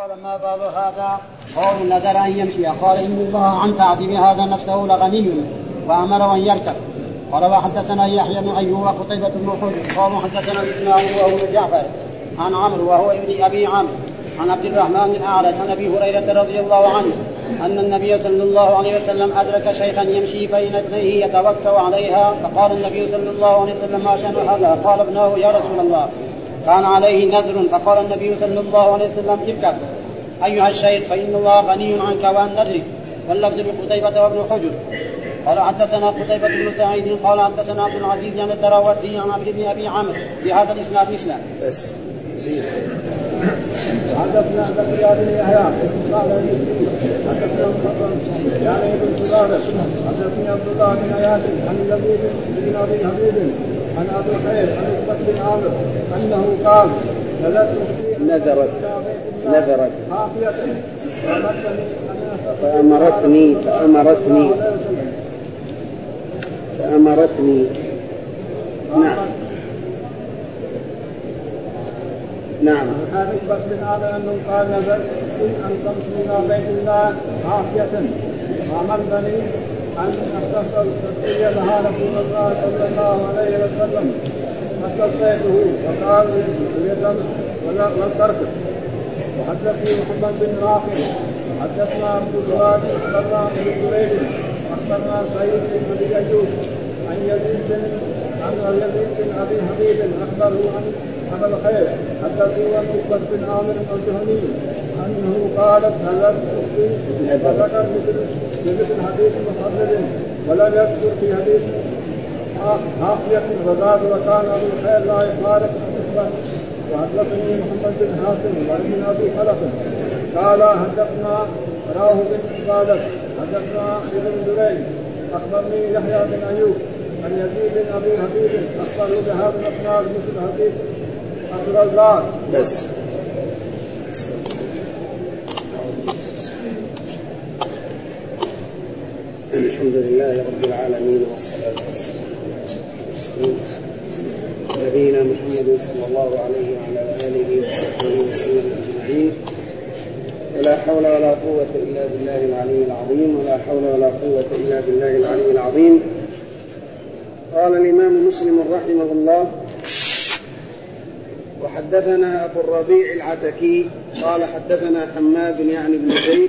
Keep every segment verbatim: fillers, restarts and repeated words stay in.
قال ما بال هذا قول نذر أن يمشي قال إن الله عن تعذيب هذا نفسه لغني وأمر أن يركب. قال وحدثنا يحيى بن أيوب وقتيبة بن حجر قال حدثنا الإسماعيلي وهو جعفر عن عمرو وهو ابن أبي عمرو عن عبد الرحمن الأعرج عن أبي هريرة رضي الله عنه أن النبي صلى الله عليه وسلم أدرك شيخا يمشي بين ابنيه يتوكأ عليها فقال النبي صلى الله عليه وسلم ما شأن هذا؟ قال ابنه يا رسول الله كان عليه نذر. فقال النبي صلى الله عليه وسلم اركب أيها الشيخ فإن الله غني عنك وعن نذرك. واللفظ لقتيبة وابن حجر. قال حدثنا قتيبة بن سعيد قال حدثنا عبد العزيز عن الدراوردي عن عبد بن أبي عمرو بهذا الإسناد مثله. بس زين. حدثنا زكريا بن يحيى قال حدثنا يعني ابن سلامة حدثني عبد الله بن اياس عن لبيد بن ابي حبيب عن ابي الخير عن عقبة بن عامر انه قال نذرت نذرت فأمرتني فأمرتني فأمرتني نعم نعم هذا عقبة بن عامر انه قال نذرت ان تمشي الى بيت الله عافية وأمرني أن أستغفر تسقي لها رسول الله صلى الله عليه وسلم فاستغفرته وقال اليتم والترك. وحدثني محمد بن رافع حدثنا عبد الوهاب أخبرنا ابن جريج أخبرنا سعيد بن أبي أيوب عن يزيد عن يزيد بن أبي حبيب أخبره عن أبي الخير حدثه عن عقبة بن عامر الجهني أنه قالت نذرت أختي فذكر مثل حديث محرر ولم يذكر في حديث عافية وزاد وكان أبو الخير لا يفارق النسبة. وحدثني محمد بن حاتم وابن أبي خلف قال حدثنا راه بن عبادة حدثنا ابن جريج أخبرني يحيى بن أيوب عن يزيد بن أبي حبيب أخبره بهذا الأسناد مثل حديث عبد الرزاق. بس الحمد لله رب العالمين والصلاة والسلام على نبينا محمد صلى الله عليه وعلى آله وصحبه وسلم أجمعين. ولا حول ولا قوة إلا بالله العلي العظيم ولا حول ولا قوة إلا بالله العلي العظيم. قال الإمام مسلم رحمه الله وحدثنا أبو الربيع العتكي قال حدثنا حماد يعني بن زيد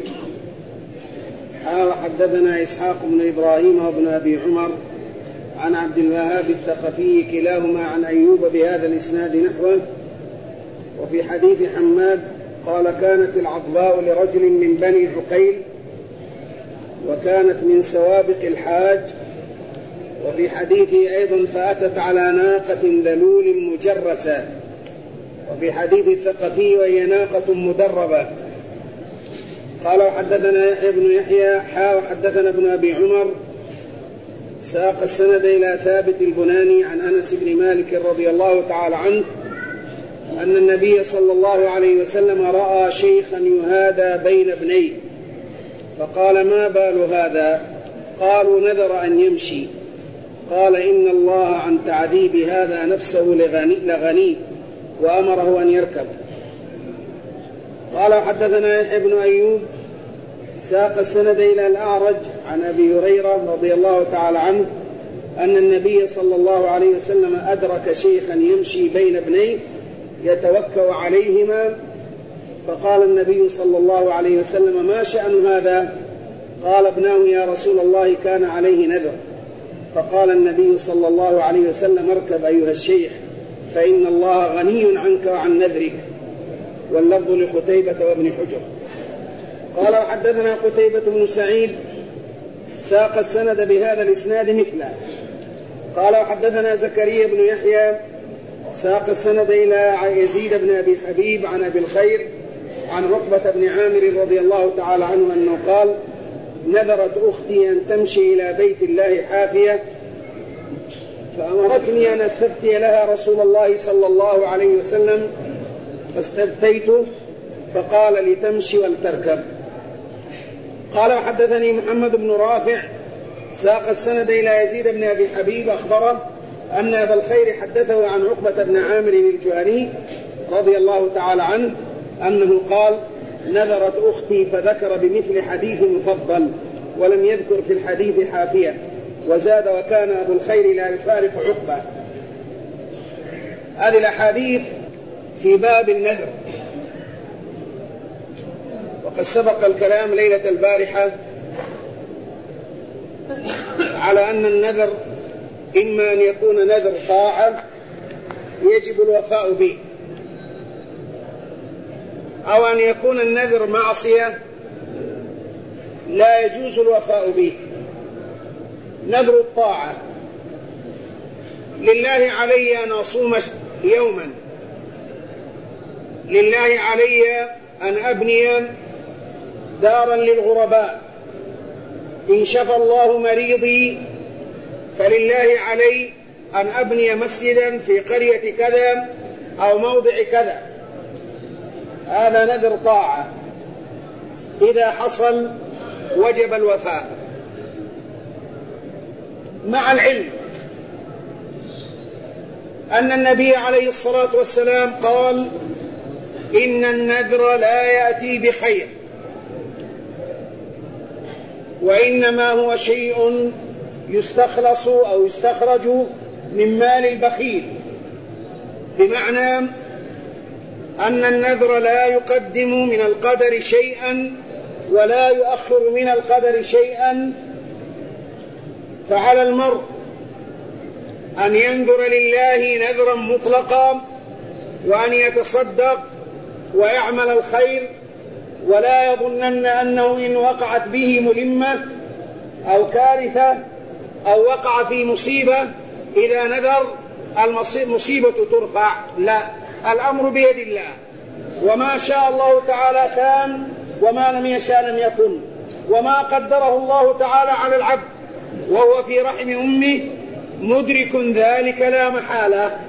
وحدثنا إسحاق بن إبراهيم وابن أبي عمر عن عبد الوهاب الثقفي كلاهما عن أيوب بهذا الإسناد نحوه. وفي حديث حماد قال كانت العضباء لرجل من بني عقيل وكانت من سوابق الحاج. وفي حديثه أيضا فأتت على ناقة ذلول مجرسة. وفي حديث الثقفي وهي ناقة مدربة. قال وحدثنا يحيى بن يحيى حا وحدثنا ابن أبي عمر ساق السند إلى ثابت البناني عن أنس بن مالك رضي الله تعالى عنه أن النبي صلى الله عليه وسلم رأى شيخا يهادى بين ابنيه فقال ما بال هذا؟ قالوا نذر أن يمشي. قال إن الله عن تعذيب هذا نفسه لغني, لغني وأمره أن يركب. قال حدثنا يحيى بن أيوب ساق السند إلى الأعرج عن أبي هريرة رضي الله تعالى عنه أن النبي صلى الله عليه وسلم أدرك شيخا يمشي بين ابنيه يتوكأ عليهما فقال النبي صلى الله عليه وسلم ما شأن هذا؟ قال ابناه يا رسول الله كان عليه نذر. فقال النبي صلى الله عليه وسلم اركب أيها الشيخ فإن الله غني عنك وعن نذرك. واللفظ لقتيبة وابن حجر. قال وحدثنا قتيبة بن سعيد ساق السند بهذا الإسناد مثله. قال وحدثنا زكريا بن يحيى ساق السند إلى يزيد بن أبي حبيب عن أبي الخير عن عقبة بن عامر رضي الله تعالى عنه أنه قال نذرت أختي أن تمشي إلى بيت الله حافية فأمرتني أن أستفتي لها رسول الله صلى الله عليه وسلم فاستفتيته فقال لتمشي ولتركب. قال وحدثني محمد بن رافع ساق السند إلى يزيد بن أبي حبيب أخبره أن أبا الخير حدثه عن عقبة بن عامر الجهني رضي الله تعالى عنه أنه قال نذرت أختي فذكر بمثل حديث مفضل ولم يذكر في الحديث حافية، وزاد وكان أبو الخير لا يفارق عقبة. هذه الأحاديث في باب النذر، وقد سبق الكلام ليلة البارحة على أن النذر إما أن يكون نذر طاعة يجب الوفاء به، أو أن يكون النذر معصية لا يجوز الوفاء به. نذر الطاعة: لله علي أن أصوم يوما، لله علي أن أبني دارا للغرباء، إن شفى الله مريضي فلله علي أن أبني مسجدا في قرية كذا أو موضع كذا. هذا نذر طاعة، إذا حصل وجب الوفاء، مع العلم أن النبي عليه الصلاة والسلام قال: إن النذر لا يأتي بخير، وإنما هو شيء يستخلص أو يستخرج من مال البخيل، بمعنى أن النذر لا يقدم من القدر شيئا ولا يؤخر من القدر شيئا، فعلى المرء أن ينذر لله نذرا مطلقا، وأن يتصدق ويعمل الخير، ولا يظنن أنه إن وقعت به ملمة أو كارثة أو وقع في مصيبة إذا نذر المصيبة ترفع. لا، الأمر بيد الله، وما شاء الله تعالى كان، وما لم يشاء لم يكن، وما قدره الله تعالى على العبد وهو في رحم أمه مدرك ذلك لا محالة.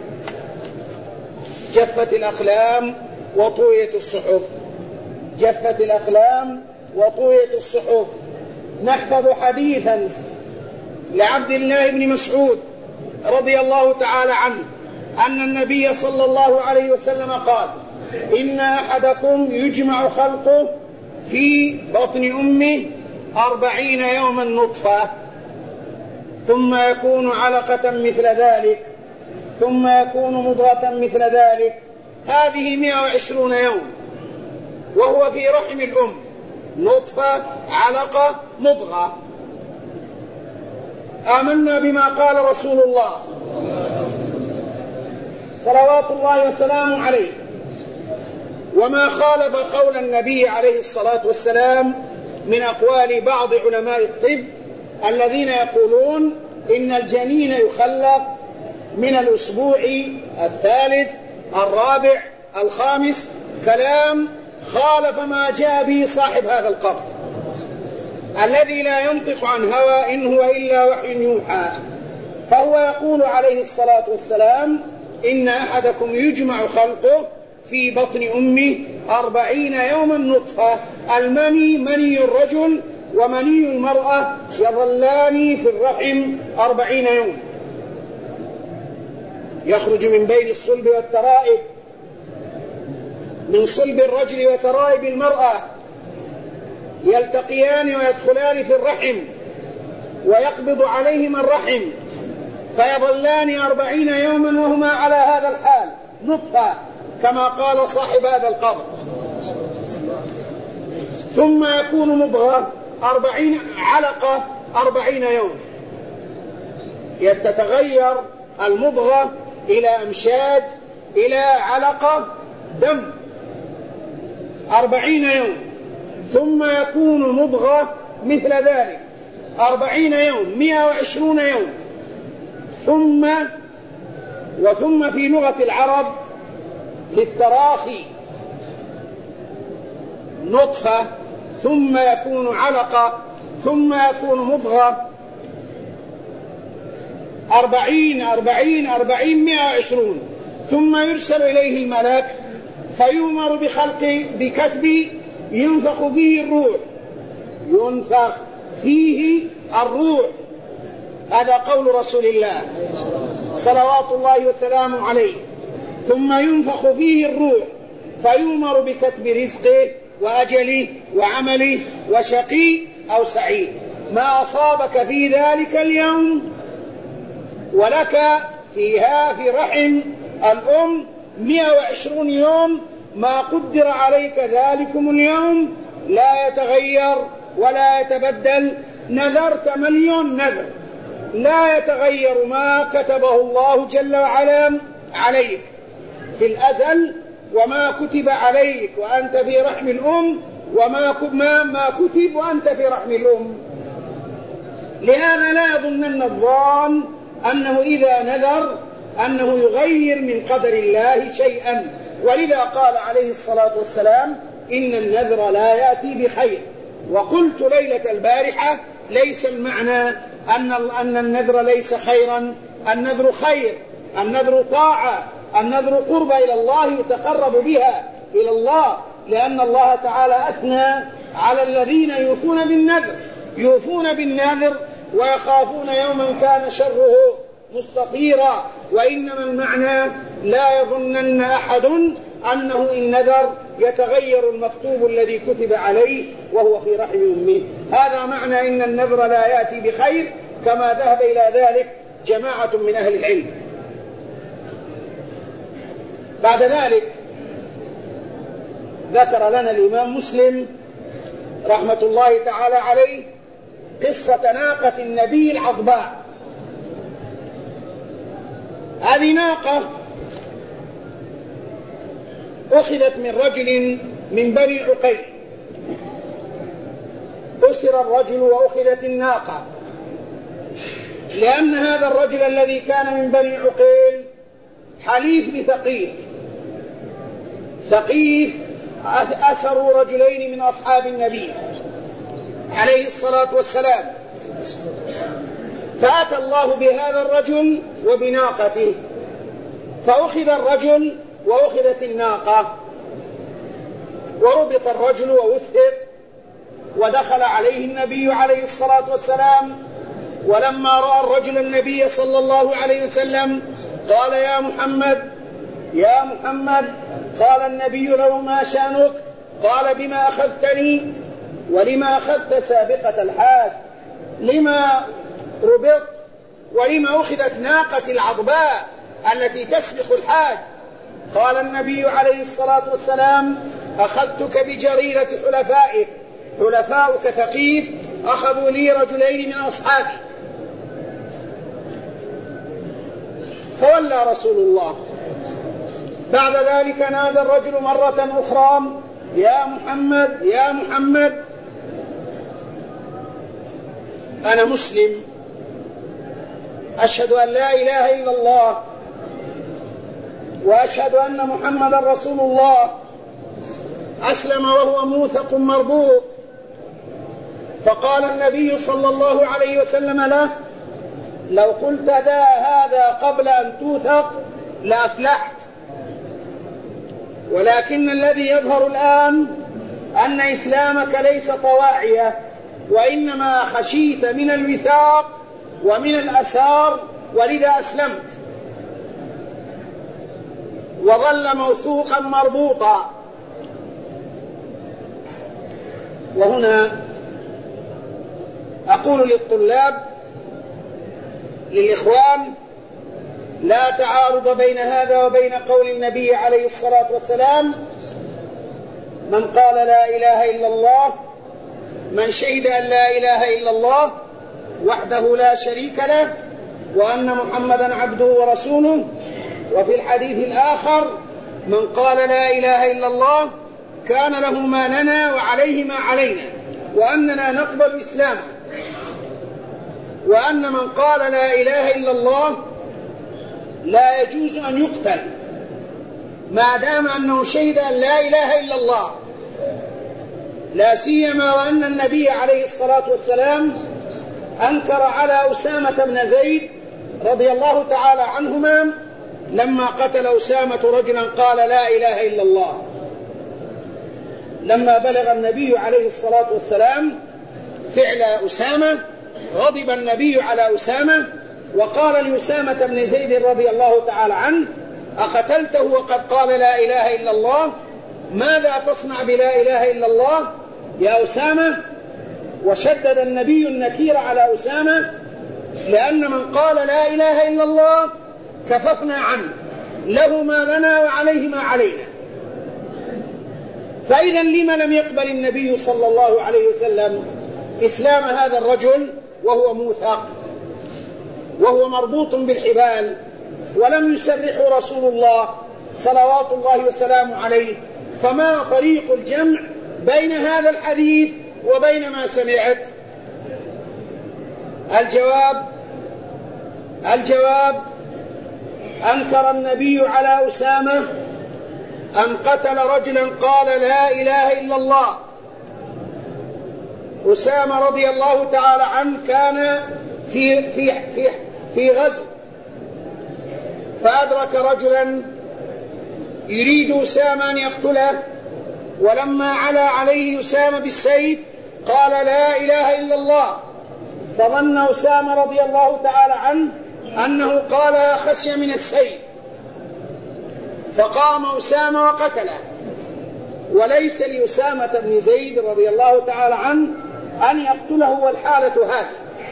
جفت الأقلام وطويت الصحف، جفت الأقلام وطويت الصحف. نحفظ حديثا لعبد الله بن مسعود رضي الله تعالى عنه أن النبي صلى الله عليه وسلم قال: إن أحدكم يجمع خلقه في بطن أمه أربعين يوما نطفة، ثم يكون علقة مثل ذلك، ثم يكون مضغة مثل ذلك. هذه مئة وعشرون يوم وهو في رحم الأم، نطفة، علقة، مضغة. آمنا بما قال رسول الله صلوات الله وسلامه عليه، وما خالف قول النبي عليه الصلاة والسلام من أقوال بعض علماء الطب الذين يقولون إن الجنين يخلق من الأسبوع الثالث، الرابع، الخامس. كلام خالف ما جاء به صاحب هذا القبر الذي لا ينطق عن هوى إن هو إلا وحي يوحى. فهو يقول عليه الصلاة والسلام: إن أحدكم يجمع خلقه في بطن أمه أربعين يوما نطفة. المني مني الرجل ومني المرأة يظلان في الرحم أربعين يوم، يخرج من بين الصلب والترائب، من صلب الرجل وترائب المرأة، يلتقيان ويدخلان في الرحم ويقبض عليهما الرحم، فيظلان أربعين يوما وهما على هذا الحال نطفة، كما قال صاحب هذا القبر. ثم يكون مضغة أربعين، علقة أربعين يوم، تتغير المضغة إلى أمشاج إلى علقة دم أربعين يوم. ثم يكون مضغة مثل ذلك أربعين يوم، مئة وعشرون يوم. ثم وثم في لغة العرب للتراخي نطفة، ثم يكون علقة، ثم يكون مضغة. أربعين أربعين أربعين مئة وعشرون. ثم يرسل إليه الملك فيؤمر بخلق بكتب ينفخ فيه الروح، ينفخ فيه الروح. هذا قول رسول الله صلوات الله وسلامه عليه. ثم ينفخ فيه الروح فيؤمر بكتب رزقه وأجله وعمله وشقي أو سعيد. ما أصابك في ذلك اليوم ولك فيها في رحم الأم مئة وعشرون يوم ما قدر عليك ذلكم اليوم لا يتغير ولا يتبدل. نذرت مليون نذر لا يتغير ما كتبه الله جل وعلا عليك في الأزل وما كتب عليك وأنت في رحم الأم وما ما كتب وأنت في رحم الأم. لهذا لا يظنن الظان أنه إذا نذر أنه يغير من قدر الله شيئا. ولذا قال عليه الصلاة والسلام إن النذر لا يأتي بخير. وقلت ليلة البارحة ليس المعنى أن أن النذر ليس خيرا. النذر خير، النذر طاعة، النذر قرب إلى الله يتقرب بها إلى الله، لأن الله تعالى أثنى على الذين يوفون بالنذر يوفون بالنذر ويخافون يوما كان شره مستطيرا. وإنما المعنى لا يظنن أحد أنه إن نذر يتغير المكتوب الذي كتب عليه وهو في رحم أمه. هذا معنى إن النذر لا يأتي بخير كما ذهب إلى ذلك جماعة من أهل العلم. بعد ذلك ذكر لنا الإمام مسلم رحمة الله تعالى عليه قصة ناقة النبي العضباء. هذه ناقة أخذت من رجل من بني عقيل. أسر الرجل وأخذت الناقة، لأن هذا الرجل الذي كان من بني عقيل حليف لثقيف. ثقيف أسروا رجلين من أصحاب النبي عليه الصلاة والسلام، فأتى الله بهذا الرجل وبناقته، فأخذ الرجل وأخذت الناقة، وربط الرجل ووثق، ودخل عليه النبي عليه الصلاة والسلام. ولما رأى الرجل النبي صلى الله عليه وسلم قال يا محمد يا محمد. قال النبي له ما شأنك؟ قال بما أخذتني ولما أخذت سابقة الحاج؟ لما ربط ولما أخذت ناقة العضباء التي تسبق الحاج؟ قال النبي عليه الصلاة والسلام أخذتك بجريرة حلفائك. حلفاؤك ثقيف أخذوا لي رجلين من أصحابي. فولى رسول الله. بعد ذلك نادى الرجل مرة أخرى يا محمد يا محمد. أنا مسلم أشهد أن لا إله إلا الله وأشهد أن محمد رسول الله. أسلم وهو موثق مربوط. فقال النبي صلى الله عليه وسلم له لو قلت ذا هذا قبل أن توثق لأفلحت، ولكن الذي يظهر الآن أن إسلامك ليس طواعية، وإنما خشيت من الوثاق ومن الأسار، ولذا أسلمت. وظل موثوقا مربوطا. وهنا أقول للطلاب للإخوان لا تعارض بين هذا وبين قول النبي عليه الصلاة والسلام من قال لا إله إلا الله، من شهد أن لا إله إلا الله وحده لا شريك له وأن محمدا عبده ورسوله. وفي الحديث الآخر من قال لا إله إلا الله كان له ما لنا وعليه ما علينا، وأننا نقبل إسلامه. وأن من قال لا إله إلا الله لا يجوز أن يقتل ما دام أنه شهد أن لا إله إلا الله، لا سيما وأن النبي عليه الصلاة والسلام أنكر على أسامة بن زيد رضي الله تعالى عنهما لما قتل أسامة رجلا قال لا إله إلا الله. لما بلغ النبي عليه الصلاة والسلام فعل أسامة غضب النبي على أسامة وقال لأسامة بن زيد رضي الله تعالى عنه أقتلته وقد قال لا إله إلا الله؟ ماذا تصنع بلا إله إلا الله يا أسامة؟ وشدد النبي النكير على أسامة، لأن من قال لا إله إلا الله كففنا عنه، له ما لنا وعليه ما علينا. فإذا لما لم يقبل النبي صلى الله عليه وسلم إسلام هذا الرجل وهو موثق وهو مربوط بالحبال، ولم يسرحه رسول الله صلوات الله وسلامه عليه؟ فما طريق الجمع بين هذا الحديث وبين ما سمعت؟ الجواب الجواب أنكر النبي على أسامة أن قتل رجلا قال لا إله إلا الله. أسامة رضي الله تعالى عنه كان في في في في غزو، فأدرك رجلا يريد أسامة أن يقتله، ولما علا عليه أسامة بالسيف قال لا إله إلا الله، فظن أسامة رضي الله تعالى عنه أنه قال خشية من السيف، فقام أسامة وقتله. وليس لأسامة بن زيد رضي الله تعالى عنه أن يقتله والحالة هذه،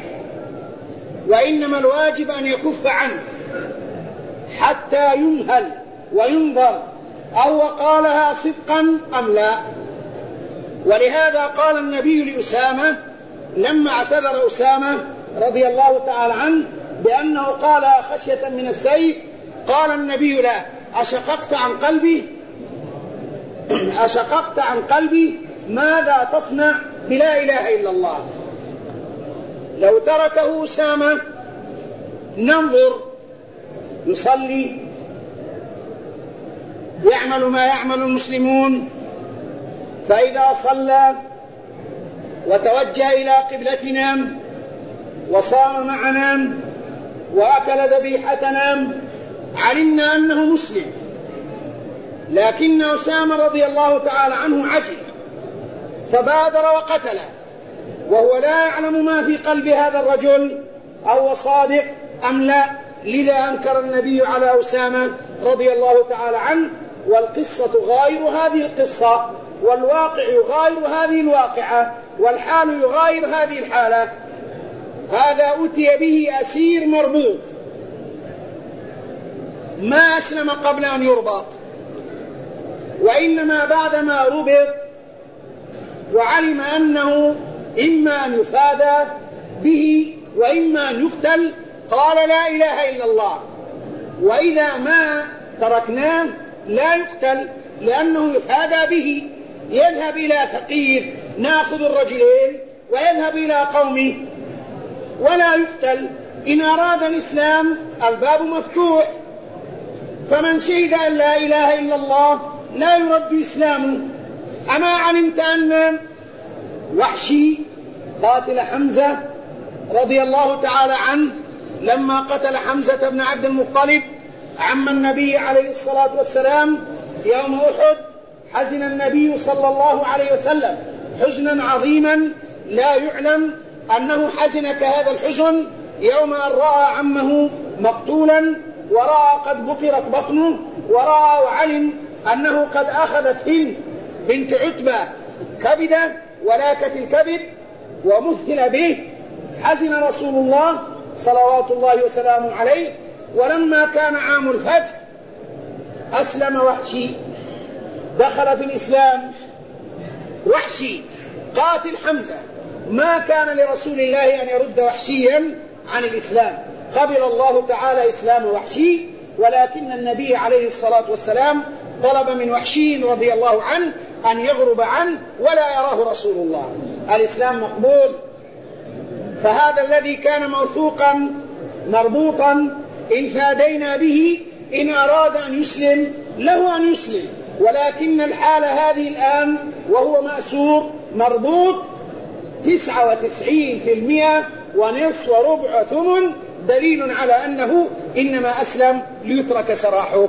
وإنما الواجب أن يكف عنه حتى يمهل وينظر أو قالها صدقا أم لا. ولهذا قال النبي لأسامة لما اعتذر أسامة رضي الله تعالى عنه بأنه قالها خشية من السيف، قال النبي لا، أشققت عن قلبي أشققت عن قلبي ماذا تصنع بلا إله إلا الله؟ لو تركه أسامة ننظر يصلي يعمل ما يعمل المسلمون، فإذا صلى وتوجه إلى قبلتنا وصام معنا وأكل ذبيحتنا علمنا أنه مسلم. لكن أسامة رضي الله تعالى عنه عجل فبادر وقتله وهو لا يعلم ما في قلب هذا الرجل أو صادق أم لا. لذا أنكر النبي على أسامة رضي الله تعالى عنه. والقصة غاير هذه القصة، والواقع يغاير هذه الواقعة، والحال يغاير هذه الحالة. هذا أتي به أسير مربوط ما أسلم قبل أن يربط، وإنما بعدما ربط وعلم أنه إما أن يفادى به وإما أن يقتل قال لا إله إلا الله. وإذا ما تركناه لا يقتل لأنه يفادى به، يذهب إلى ثقيف ناخذ الرجلين ويذهب إلى قومه ولا يقتل. إن أراد الإسلام الباب مفتوح، فمن شهد أن لا إله إلا الله لا يرد إسلامه. أما علمت أن وحشي قاتل حمزة رضي الله تعالى عنه لما قتل حمزة بن عبد المطلب عم النبي عليه الصلاة والسلام يوم أحد، حزن النبي صلى الله عليه وسلم حزنا عظيما لا يعلم أنه حزن كهذا الحزن يوم أن رأى عمه مقتولا ورأى قد بقرت بطنه ورأى وعلم أنه قد أخذت هند بنت عتبة كبدة ولاكت الكبد ومثل به. حزن رسول الله صلوات الله وسلامه عليه. ولما كان عام الفتح أسلم وحشي، دخل في الإسلام وحشي قاتل حمزة. ما كان لرسول الله أن يرد وحشيا عن الإسلام، قبل الله تعالى إسلام وحشي، ولكن النبي عليه الصلاة والسلام طلب من وحشي رضي الله عنه أن يغرب عنه ولا يراه رسول الله. الإسلام مقبول. فهذا الذي كان موثوقا مربوطا إن فادينا به إن أراد أن يسلم له أن يسلم، ولكن الحالة هذه الآن وهو مأسور مربوط تسعة وتسعين في المئة ونصف وربع ثمن، دليل على أنه إنما أسلم ليترك سراحه.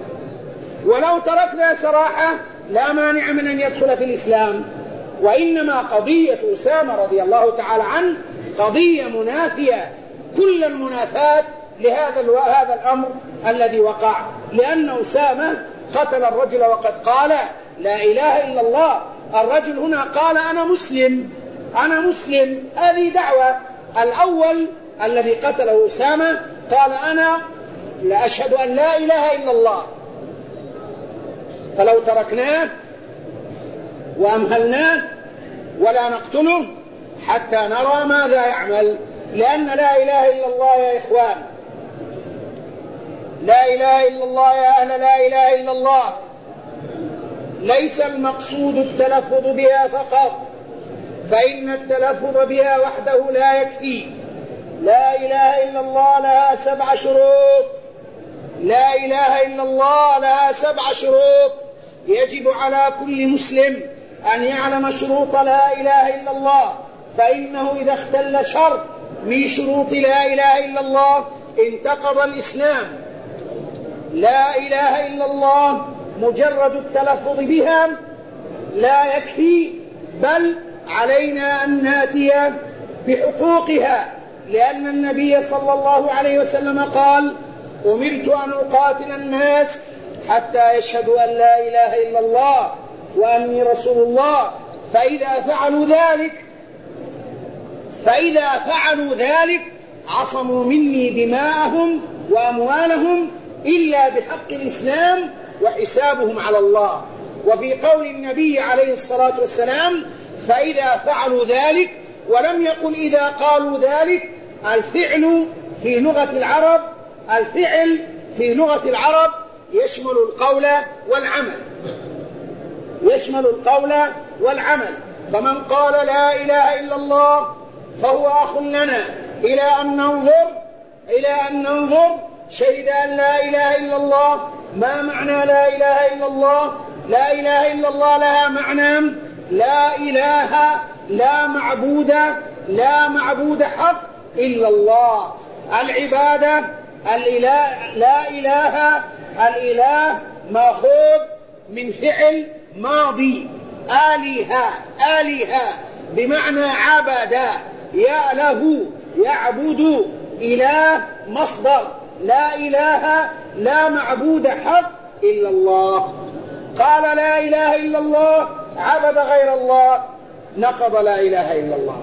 ولو تركنا سراحه لا مانع من أن يدخل في الإسلام. وإنما قضية أسامة رضي الله تعالى عنه قضية منافية كل المنافات لهذا هذا الأمر الذي وقع، لأن أسامة قتل الرجل وقد قال لا إله إلا الله. الرجل هنا قال أنا مسلم أنا مسلم، هذه دعوة. الأول الذي قتله أسامة قال أنا لا أشهد أن لا إله إلا الله. فلو تركناه وأمهلناه ولا نقتله حتى نرى ماذا يعمل، لأن لا إله إلا الله يا إخوان، لا إله إلا الله يا أهل لا إله إلا الله، ليس المقصود التلفظ بها فقط، فإن التلفظ بها وحده لا يكفي. لا إله إلا الله لها سبع شروط، لا إله إلا الله لها سبع شروط يجب على كل مسلم أن يعلم شروط لا إله إلا الله، فإنه إذا اختل شرط من شروط لا إله إلا الله انتقض الإسلام. لا إله إلا الله مجرد التلفظ بها لا يكفي، بل علينا أن نأتي بحقوقها، لأن النبي صلى الله عليه وسلم قال أمرت أن أقاتل الناس حتى يشهدوا أن لا إله إلا الله وأني رسول الله، فإذا فعلوا ذلك فإذا فعلوا ذلك عصموا مني دماءهم وأموالهم إلا بحق الإسلام وحسابهم على الله. وفي قول النبي عليه الصلاة والسلام فإذا فعلوا ذلك، ولم يقل إذا قالوا ذلك. الفعل في لغة العرب الفعل في لغة العرب يشمل القول والعمل يشمل القول والعمل فمن قال لا إله إلا الله فهو أخ لنا إلى أن ننظر إلى أن ننظر شهد أن لا إله إلا الله. ما معنى لا إله إلا الله؟ لا إله إلا الله لها معنى لا إله لا معبود لا معبود حق إلا الله. العبادة الإله لا إله الإله مأخوذ من فعل ماضي آلهة آلهة بمعنى عبد يأله يعبد إله مصدر لا إله لا معبود حق إلا الله. قال لا إله إلا الله عبد غير الله نقض لا إله إلا الله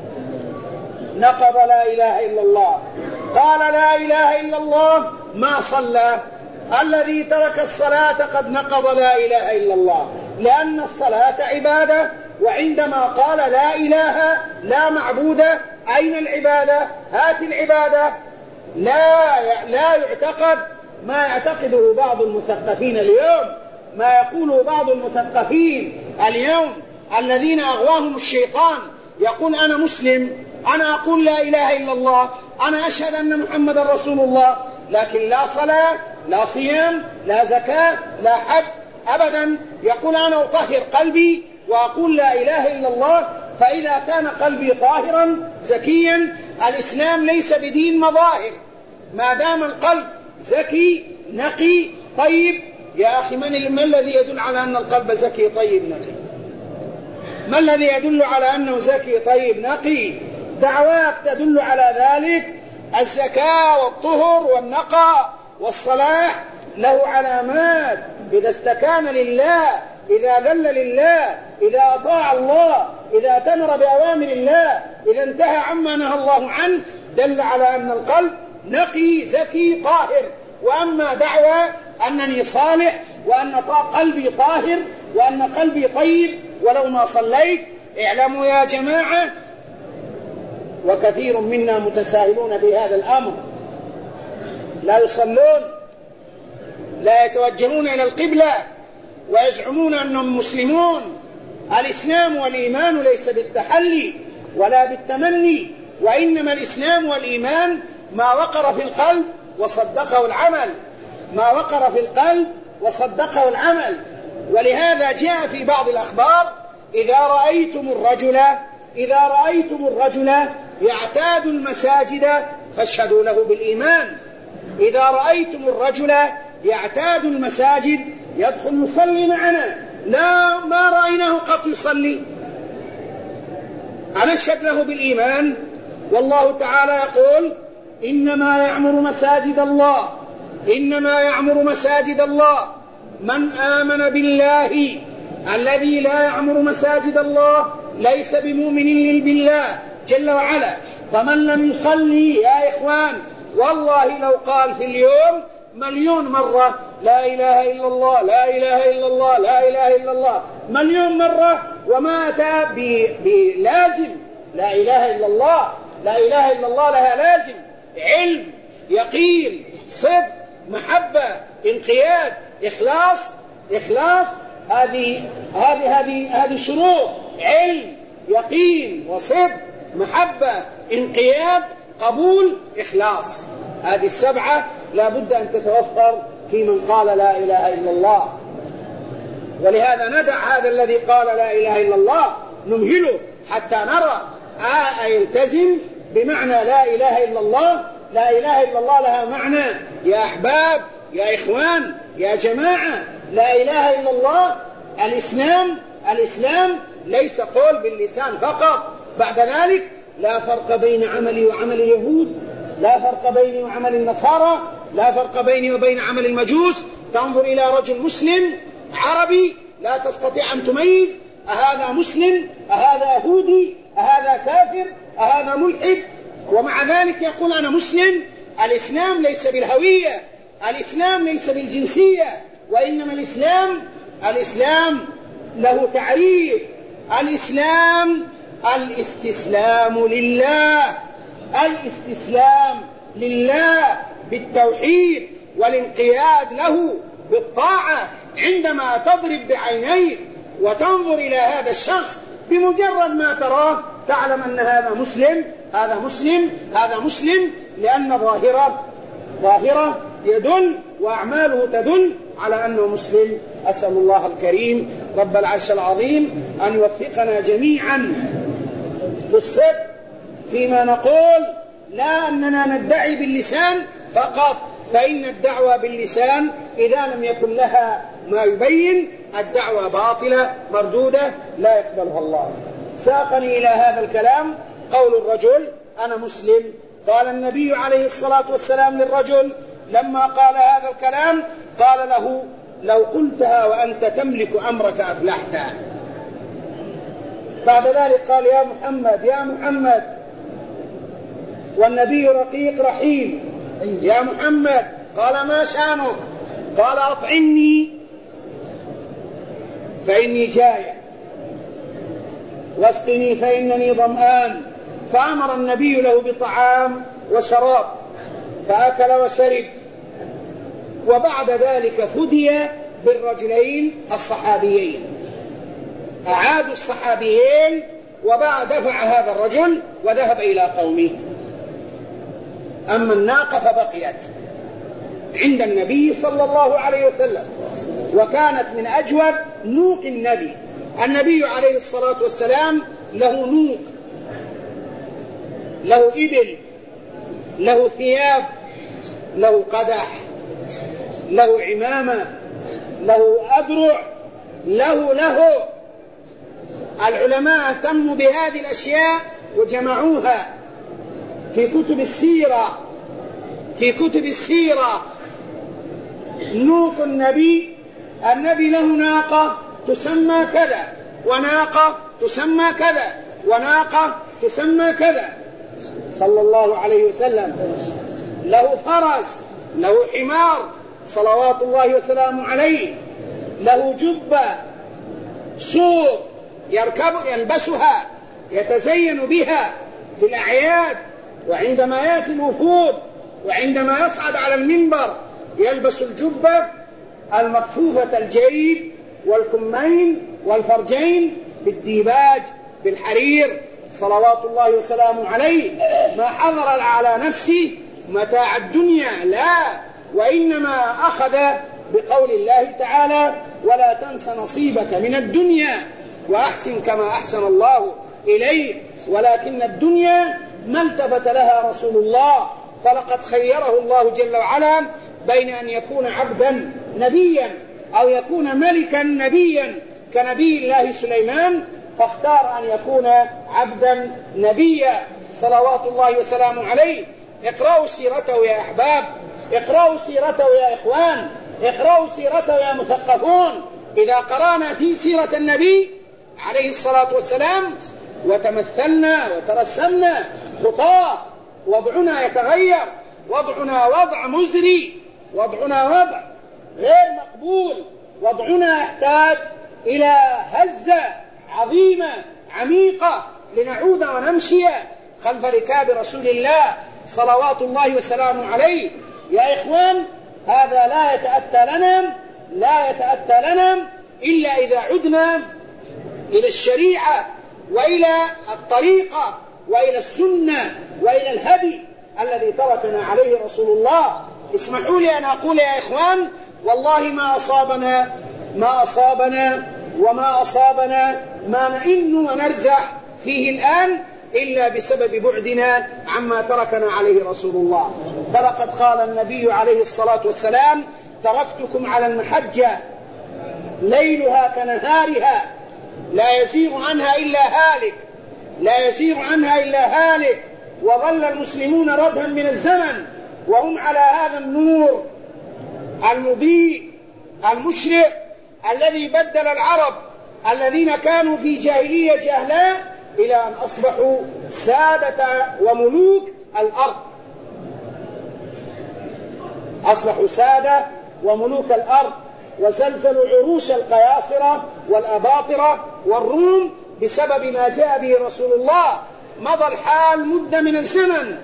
نقض لا إله إلا الله. قال لا إله إلا الله ما صلى، الذي ترك الصلاة قد نقض لا إله إلا الله، لأن الصلاة عبادة. وعندما قال لا إله لا معبود أين العبادة؟ هات العبادة. لا لا يعتقد ما يعتقده بعض المثقفين اليوم، ما يقوله بعض المثقفين اليوم الذين أغواهم الشيطان. يقول أنا مسلم، أنا أقول لا إله إلا الله، أنا أشهد أن محمد رسول الله، لكن لا صلاة لا صيام لا زكاة لا حج أبدا. يقول أنا أطهر قلبي وأقول لا إله إلا الله. فإذا كان قلبي طاهرا زكيا، الإسلام ليس بدين مظاهر، ما دام القلب زكي نقي طيب. يا أخي من ما الذي يدل على أن القلب زكي طيب نقي؟ ما الذي يدل على أنه زكي طيب نقي؟ دعواك تدل على ذلك. الزكاة والطهر والنقاء والصلاح له علامات. إذا استكان لله، إذا ذل لله، إذا أطاع الله، إذا تمر بأوامر الله، إذا انتهى عما نهى الله عنه، دل على أن القلب نقي زكي طاهر. وأما دعوى أنني صالح وأن قلبي طاهر وأن قلبي طيب ولو ما صليت، اعلموا يا جماعة، وكثير منا متساهلون بهذا الأمر، لا يصلون، لا يتوجهون إلى القبلة، ويزعمون أنهم مسلمون. الإسلام والإيمان ليس بالتحلي ولا بالتمني، وإنما الإسلام والإيمان ما وقر في القلب وصدقه العمل، ما وقر في القلب وصدقه العمل. ولهذا جاء في بعض الأخبار إذا رأيتم الرجل إذا رأيتم الرجل يعتاد المساجد فاشهدوا له بالإيمان. إذا رأيتم الرجل يعتاد المساجد يدخل يصلي معنا، لا ما رأيناه قط يصلي، أنشهد له بالإيمان. والله تعالى يقول إنما يعمر مساجد الله إنما يعمر مساجد الله من آمن بالله الذي لا يعمر مساجد الله ليس بمؤمن بالله جل وعلا. فمن لم يصلي يا إخوان والله لو قال في اليوم مليون مرة لا إله إلا الله لا إله إلا الله لا إله إلا الله مليون مرة وما أتى بلازم لا إله إلا الله، لا إله إلا الله لها لازم علم يقين صدق محبة انقياد إخلاص إخلاص هذه هذه هذه هذه شروط علم يقين وصدق محبة انقياد قبول إخلاص. هذه السبعة لا بد أن تتوفر في من قال لا إله إلا الله. ولهذا ندع هذا الذي قال لا إله إلا الله نمهله حتى نرى آه يلتزم بمعنى لا إله إلا الله. لا إله إلا الله لها معنى يا أحباب يا إخوان يا جماعة. لا إله إلا الله الإسلام الإسلام ليس قول باللسان فقط. بعد ذلك لا فرق بين عملي وعمل اليهود، لا فرق بيني وعمل النصارى، لا فرق بيني وبين عمل المجوس. تنظر إلى رجل مسلم عربي لا تستطيع أن تميز أهذا مسلم أهذا يهودي أهذا كافر أهذا ملحد، ومع ذلك يقول أنا مسلم. الإسلام ليس بالهوية، الإسلام ليس بالجنسية، وإنما الإسلام الإسلام له تعريف. الإسلام الاستسلام لله، الاستسلام لله بالتوحيد والانقياد له بالطاعة. عندما تضرب بعينيك وتنظر إلى هذا الشخص بمجرد ما تراه تعلم أن هذا مسلم هذا مسلم هذا مسلم، لأن ظاهرة ظاهرة يدل وأعماله تدل على أنه مسلم. أسأل الله الكريم رب العرش العظيم أن يوفقنا جميعا بالصدق فيما نقول، لا أننا ندعي باللسان فقط، فإن الدعوة باللسان إذا لم يكن لها ما يبين الدعوة باطلة مردودة لا يقبلها الله. ساقني إلى هذا الكلام قول الرجل أنا مسلم. قال النبي عليه الصلاة والسلام للرجل لما قال هذا الكلام قال له لو قلتها وأنت تملك أمرك أفلحت. بعد ذلك قال يا محمد يا محمد، والنبي رقيق رحيم، يا محمد. قال ما شانك؟ قال أطعمني فإني جائع، واسقني فإنني ظمآن. فأمر النبي له بطعام وشراب فأكل وشرب. وبعد ذلك فدي بالرجلين الصحابيين، أعادوا الصحابيين وبعد دفع هذا الرجل وذهب إلى قومه. أما الناقة فبقيت عند النبي صلى الله عليه وسلم، وكانت من أجود نوق النبي. النبي عليه الصلاة والسلام له نوق، له إبل، له ثياب، له قدح، له عمامة، له أدرع، له له العلماء اهتموا بهذه الأشياء وجمعوها في كتب السيرة في كتب السيرة نوق النبي. النبي له ناقة تسمى كذا، وناقة تسمى كذا، وناقة تسمى كذا صلى الله عليه وسلم. له فرس، له حمار صلوات الله وسلامه عليه، له جبة صوف يركب يلبسها يتزين بها في الأعياد، وعندما يأتي الوفود وعندما يصعد على المنبر يلبس الجبة المكفوفة الجيب والكمين والفرجين بالديباج بالحرير صلوات الله وسلامه عليه. ما حضر على نفسه متاع الدنيا، لا، وإنما أخذ بقول الله تعالى ولا تنس نصيبك من الدنيا وأحسن كما أحسن الله إليك. ولكن الدنيا ما التفت لها رسول الله، فلقد خيره الله جل وعلا بين أن يكون عبدا نبيا أو يكون ملكا نبيا كنبي الله سليمان، فاختار أن يكون عبدا نبيا صلوات الله وسلامه عليه. اقرأوا سيرته يا أحباب، اقرأوا سيرته يا إخوان، اقرأوا سيرته يا مثقفون، إذا قرأنا في سيرة النبي عليه الصلاة والسلام وتمثلنا وترسمنا خطاه، وضعنا يتغير، وضعنا وضع مزري، وضعنا وضع غير مقبول، وضعنا يحتاج إلى هزة عظيمة عميقة لنعود ونمشي خلف ركاب رسول الله صلوات الله وسلامه عليه. يا إخوان، هذا لا يتأتى لنا لا يتأتى لنا إلا إذا عدنا إلى الشريعة وإلى الطريقة وإلى السنة وإلى الهدي الذي تركنا عليه رسول الله. اسمحوا لي أن أقول يا إخوان، والله ما أصابنا ما أصابنا وما أصابنا ما نئن ونرزح فيه الآن إلا بسبب بعدنا عما تركنا عليه رسول الله. فلقد قال النبي عليه الصلاة والسلام: تركتكم على المحجة ليلها كنهارها لا يزيغ عنها إلا هالك لا يزيغ عنها إلا هالك. وظل المسلمون ردها من الزمن وهم على هذا النور المضيء المشرق الذي بدل العرب الذين كانوا في جاهلية جهلاء إلى أن أصبحوا سادة وملوك الأرض. أصبحوا سادة وملوك الأرض، وزلزلوا عروش القياصرة والأباطرة والروم بسبب ما جاء به رسول الله. مضى الحال مدة من الزمن،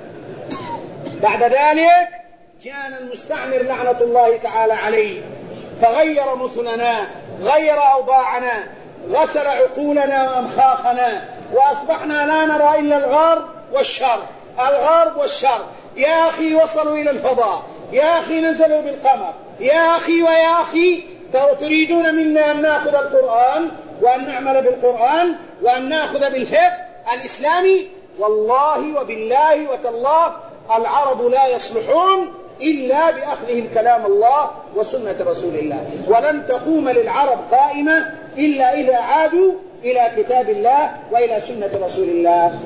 بعد ذلك جاءنا المستعمر لعنة الله تعالى عليه، فغير مثلنا، غير أوضاعنا، غسل عقولنا وأمخاخنا، وأصبحنا لا نرى إلا الغرب والشر الغرب والشر. يا أخي وصلوا إلى الفضاء، يا أخي نزلوا بالقمر، يا أخي ويا أخي تريدون منا أن نأخذ القرآن وأن نعمل بالقرآن وأن نأخذ بالفقه الإسلامي. والله وبالله وتالله العرب لا يصلحون إلا بأخذهم كلام الله وسنة رسول الله، ولن تقوم للعرب قائمة إلا إذا عادوا إلى كتاب الله وإلى سنة رسول الله.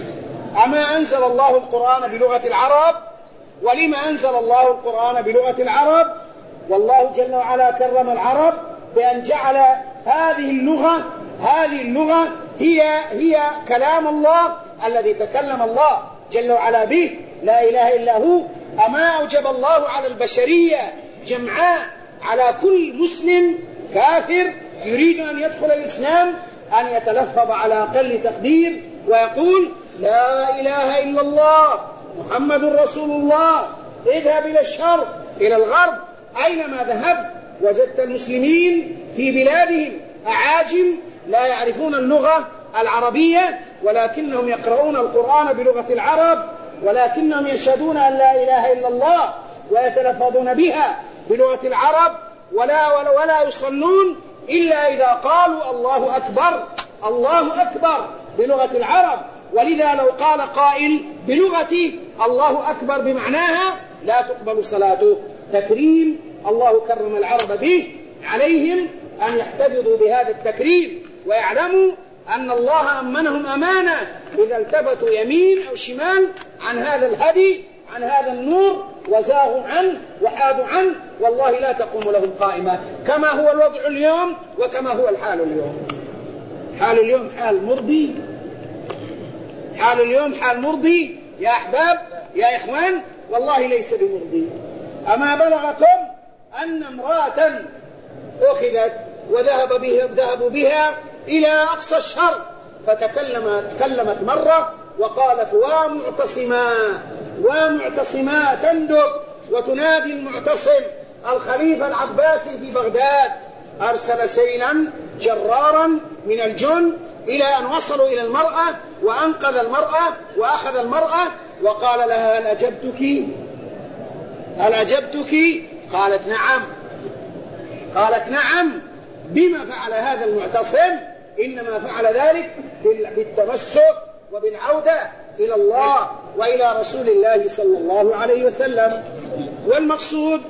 أما أنزل الله القرآن بلغة العرب؟ ولما أنزل الله القرآن بلغة العرب؟ والله جل وعلا كرم العرب بأن جعل هذه اللغة هذه اللغة هي هي كلام الله الذي تكلم الله جل وعلا به، لا إله إلا هو. أما أوجب الله على البشرية جمعاء، على كل مسلم كافر يريد أن يدخل الإسلام، أن يتلفظ على أقل تقدير ويقول: لا إله إلا الله محمد رسول الله. اذهب إلى الشرق إلى الغرب، أينما ذهبت وجدت المسلمين في بلادهم أعاجم لا يعرفون اللغة العربية، ولكنهم يقرؤون القرآن بلغة العرب، ولكنهم يشهدون أن لا إله إلا الله ويتلفظون بها بلغة العرب، ولا, ولا, ولا يصلون إلا إذا قالوا الله أكبر الله أكبر بلغة العرب. ولذا لو قال قائل بلغة الله أكبر بمعناها لا تقبل صلاته. تكريم الله كرم العرب به، عليهم أن يحتفظوا بهذا التكريم ويعلموا أن الله أمنهم أمانة إذا التفتوا يمين أو شمال عن هذا الهدي عن هذا النور وزاغوا عنه وحادوا عنه، والله لا تقوم لهم قائمة. كما هو الوضع اليوم وكما هو الحال اليوم. حال اليوم حال مرضي، حال اليوم حال مرضي يا أحباب يا إخوان، والله ليس بمرضي. أما بلغكم أن امرأة أخذت وذهب بها ذهبوا بها إلى أقصى الشرق، فتكلمت تكلمت مرة وقالت: ومعتصما ومعتصما، تندب وتنادي المعتصم الخليفة العباسي في بغداد. أرسل سيلا جرارا من الجن إلى أن وصلوا إلى المرأة وأنقذ المرأة وأخذ المرأة وقال لها: هل أجبتك هل أجبتك قالت: نعم. قالت: نعم. بما فعل هذا المعتصم؟ إنما فعل ذلك بالتمسك وبالعودة إلى الله وإلى رسول الله صلى الله عليه وسلم. والمقصود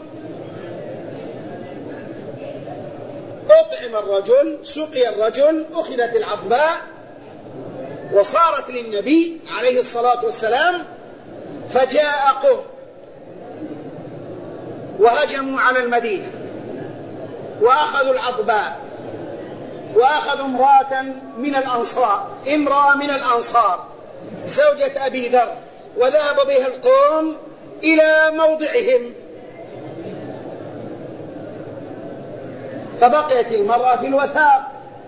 أطعم الرجل، سقي الرجل، أخذت العضباء وصارت للنبي عليه الصلاة والسلام، فجاء قوم وهجموا على المدينة وأخذوا العضباء، وأخذوا امرأة من الأنصار، امرأة من الأنصار زوجة أبي ذر، وذهب بها القوم إلى موضعهم، فبقيت المرأة في الوثاق،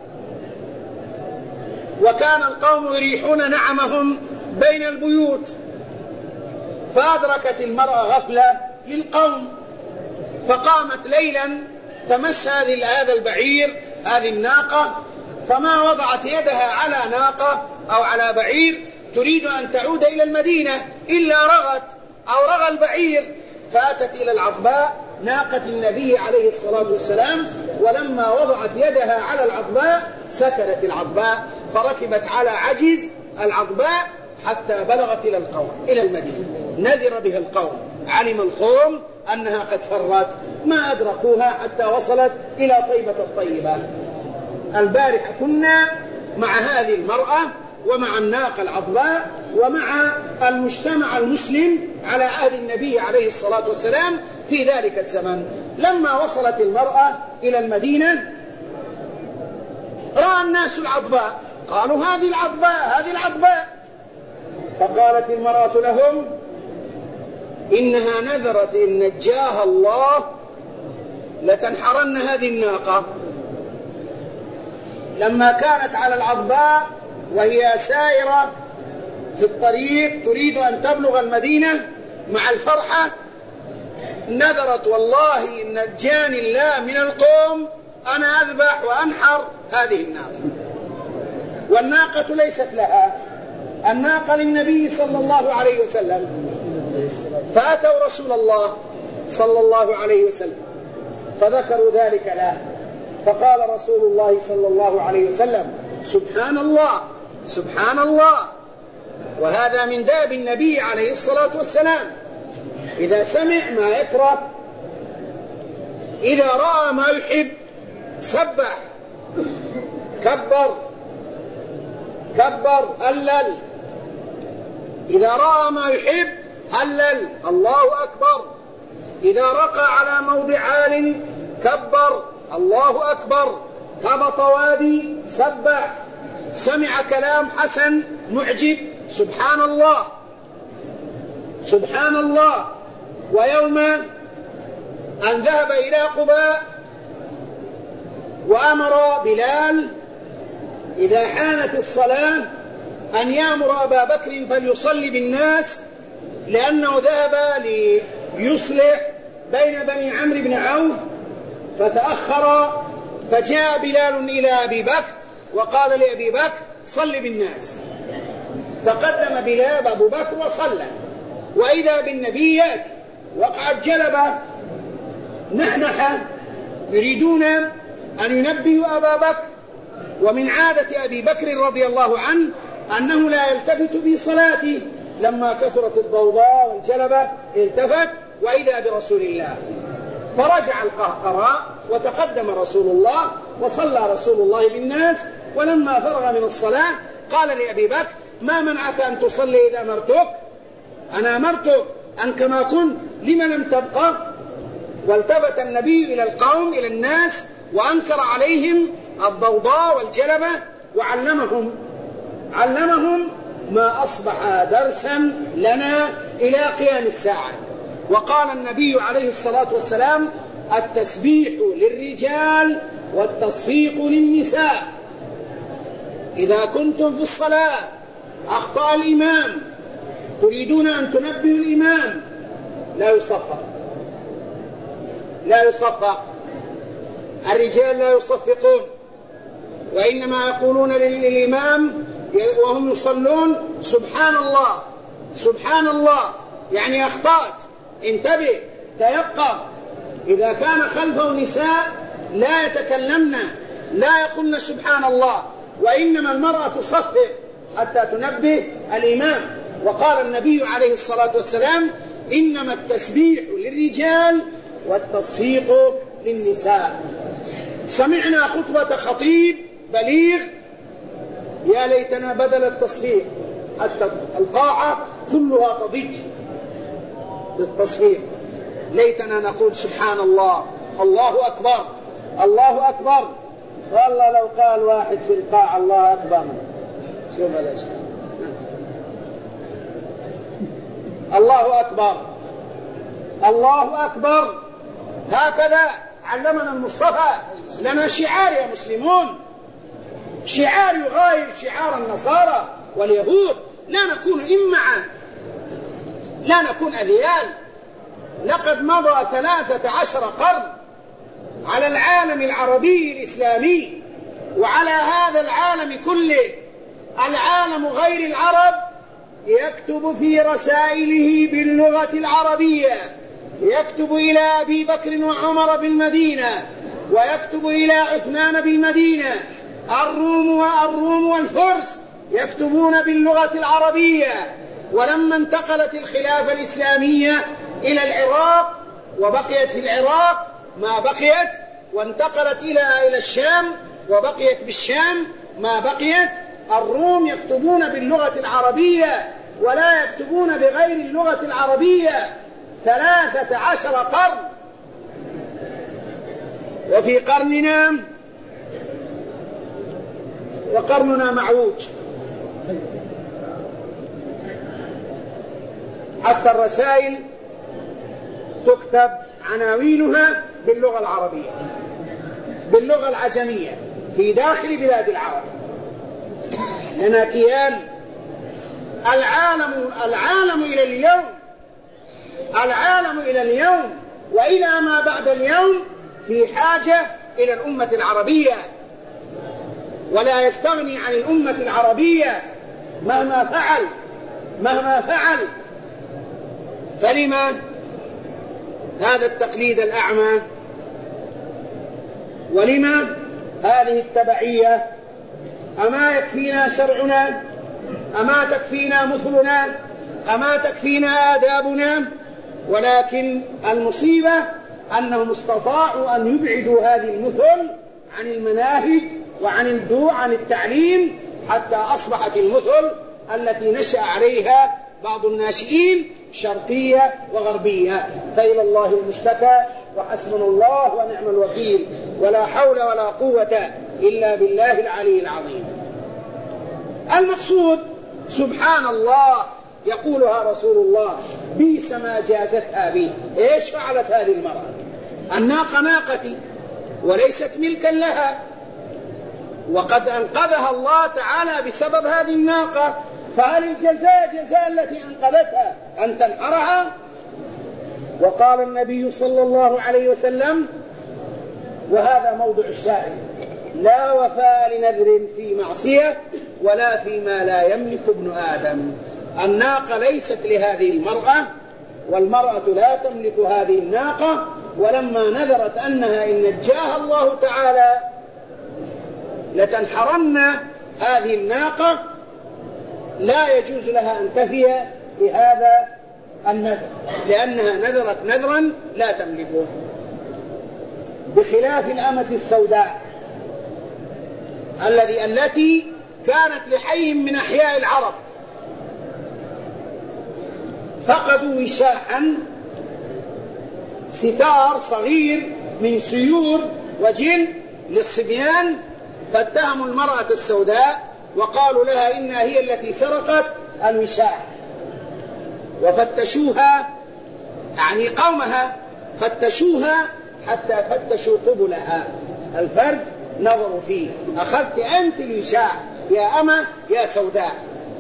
وكان القوم يريحون نعمهم بين البيوت، فأدركت المرأة غفلة للقوم، فقامت ليلا تمس هذا البعير، هذه الناقة، فما وضعت يدها على ناقة أو على بعير تريد أن تعود إلى المدينة إلا رغت أو رغى البعير، فأتت إلى العضباء ناقة النبي عليه الصلاة والسلام، ولما وضعت يدها على العضباء سكنت العضباء، فركبت على عجز العضباء حتى بلغت إلى القوم إلى المدينة. نذر بها القوم، علم القوم أنها قد فرت، ما أدركوها حتى وصلت إلى طيبة الطيبة. البارحة كنا مع هذه المرأة ومع الناقة العضباء ومع المجتمع المسلم على عهد النبي عليه الصلاة والسلام في ذلك الزمن. لما وصلت المرأة إلى المدينة رأى الناس العضباء، قالوا هذه العضباء هذه العضباء، فقالت المرأة لهم إنها نذرت إن نجاها الله لتنحرن هذه الناقة. لما كانت على العضباء وهي سائرة في الطريق تريد أن تبلغ المدينة مع الفرحة، نذرت والله إن نجاني الله من القوم أنا أذبح وأنحر هذه الناقة. والناقة ليست لها، الناقة للنبي صلى الله عليه وسلم. فأتوا رسول الله صلى الله عليه وسلم فذكروا ذلك له، فقال رسول الله صلى الله عليه وسلم سبحان الله سبحان الله. وهذا من داب النبي عليه الصلاة والسلام، إذا سمع ما يكره، إذا رأى ما يحب سبح، كبر كبر هلل، إذا رأى ما يحب هلل الله أكبر، إذا رقى على موضع عال كبر الله أكبر، هبط وادي سبح، سمع كلام حسن معجب سبحان الله سبحان الله. ويوم أن ذهب إلى قباء وأمر بلال إذا حانت الصلاة أن يأمر أبا بكر فليصلي بالناس، لأنه ذهب ليصلح بين بني عمرو بن عوف فتأخر، فجاء بلال إلى أبي بكر وقال لأبي بكر صل بالناس. تقدم بلال أبو بكر وصلى، وإذا بالنبي يأتي وقعت جلبة نحنحة يريدون أن ينبهوا أبا بكر. ومن عادة أبي بكر رضي الله عنه أنه لا يلتفت في صلاته، لما كثرت الضوضاء والجلبة التفت وإذا برسول الله، فرجع القهقراء وتقدم رسول الله وصلى رسول الله بالناس. ولما فرغ من الصلاة قال لأبي بكر ما منعك أن تصلي إذا أمرتك؟ أنا أمرتك أن كما كنت لما لم تبقى؟ والتفت النبي إلى القوم إلى الناس وأنكر عليهم الضوضاء والجلبة وعلمهم علمهم ما أصبح درسا لنا إلى قيام الساعة. وقال النبي عليه الصلاة والسلام التسبيح للرجال والتصفيق للنساء. إذا كنتم في الصلاة أخطأ الإمام تريدون أن تنبهوا الإمام لا يصفق لا يصفق الرجال لا يصفقون، وإنما يقولون للإمام وهم يصلون سبحان الله سبحان الله، يعني أخطأت انتبه تيقظ. إذا كان خلفه نساء لا يتكلمن لا يقولن سبحان الله، وإنما المرأة تصفق حتى تنبه الإمام. وقال النبي عليه الصلاة والسلام إنما التسبيح للرجال والتصفيق للنساء. سمعنا خطبة خطيب بليغ يا ليتنا بدل التصفيق، حتى القاعة كلها تضيق بالتصفيق. ليتنا نقول سبحان الله الله أكبر الله أكبر. والله لو قال واحد في القاعة الله أكبر شوف الأشكال. الله أكبر الله أكبر. هكذا علمنا المصطفى لنا شعار يا مسلمون، شعار يغاير شعار النصارى واليهود. لا نكون إمعة، لا نكون أذيال. لقد مضى ثلاثة عشر قرن على العالم العربي الإسلامي وعلى هذا العالم كله، العالم غير العرب، يكتب في رسائله باللغة العربية، يكتب إلى أبي بكر وعمر بالمدينة، ويكتب إلى عثمان بالمدينة. الروم والروم والفرس يكتبون باللغة العربية. ولما انتقلت الخلافة الإسلامية إلى العراق وبقيت في العراق ما بقيت، وانتقلت إلى إلى الشام وبقيت بالشام ما بقيت، الروم يكتبون باللغة العربية ولا يكتبون بغير اللغة العربية ثلاثة عشر قرن. وفي قرننا وقرننا معوج، حتى الرسائل تكتب عناوينها باللغة العربية باللغة العجمية في داخل بلاد العرب. لنا كيان. العالم العالم إلى اليوم العالم إلى اليوم وإلى ما بعد اليوم في حاجة إلى الأمة العربية، ولا يستغني عن الأمة العربية مهما فعل مهما فعل. فلما هذا التقليد الأعمى؟ ولما هذه التبعية؟ أما يكفينا شرعنا؟ أما تكفينا مثلنا؟ أما تكفينا آدابنا؟ ولكن المصيبة أنهم استطاعوا أن يبعدوا هذه المثل عن المناهج وعن الدو عن التعليم، حتى أصبحت المثل التي نشأ عليها بعض الناشئين شرقية وغربية. فإلى الله المشتكى، وحسبنا الله ونعم الوكيل، ولا حول ولا قوة إلا بالله العلي العظيم. المقصود سبحان الله يقولها رسول الله: بئس ما جازتها بي. إيش فعلت هذه المرأة؟ الناقة ناقتي وليست ملكا لها، وقد أنقذها الله تعالى بسبب هذه الناقة، فهل الجزاء جزاء التي أنقذتها أن تنحرها؟ وقال النبي صلى الله عليه وسلم، وهذا موضع الشاهد: لا وفاء لنذر في معصية ولا فيما لا يملك ابن آدم. الناقة ليست لهذه المرأة، والمرأة لا تملك هذه الناقة، ولما نذرت أنها إن نجاها الله تعالى لتنحرن هذه الناقة، لا يجوز لها أن تفي بهذا النذر، لأنها نذرت نذرا لا تملكه، بخلاف الأمة السوداء الذي التي كانت لحي من أحياء العرب، فقدوا وشاحا ستار صغير من سيور وجلد للصبيان، فاتهموا المرأة السوداء وقالوا لها إنها هي التي سرقت الوشاح، وفتشوها، يعني قومها فتشوها حتى فتشوا قبلها، الفرج نظروا فيه، أخذت أنت الوشاح يا أمة يا سوداء.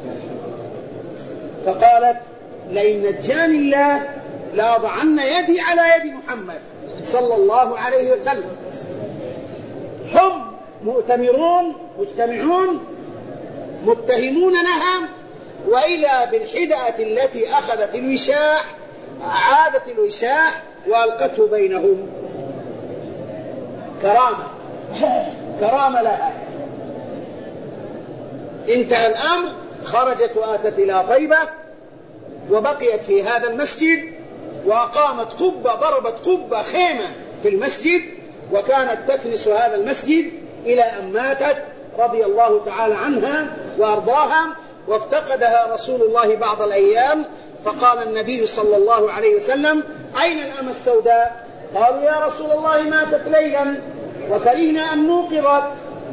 فقالت: لئن نجاني الله لأضعن يدي على يد محمد صلى الله عليه وسلم. هم مؤتمرون مجتمعون متهمون لها، وإذا بالحدأة التي أخذت الوشاح عادت الوشاح وألقته بينهم. كرامة كرامة لها. انتهى الأمر، خرجت وآتت إلى طيبة، وبقيت في هذا المسجد، وأقامت قبة، ضربت قبة خيمة في المسجد، وكانت تكنس هذا المسجد إلى أن ماتت رضي الله تعالى عنها وأرضاها. وافتقدها رسول الله بعض الأيام، فقال النبي صلى الله عليه وسلم: أين الأمة السوداء؟ قالوا: يا رسول الله ماتت ليلا. وكرهنا أن نوقظت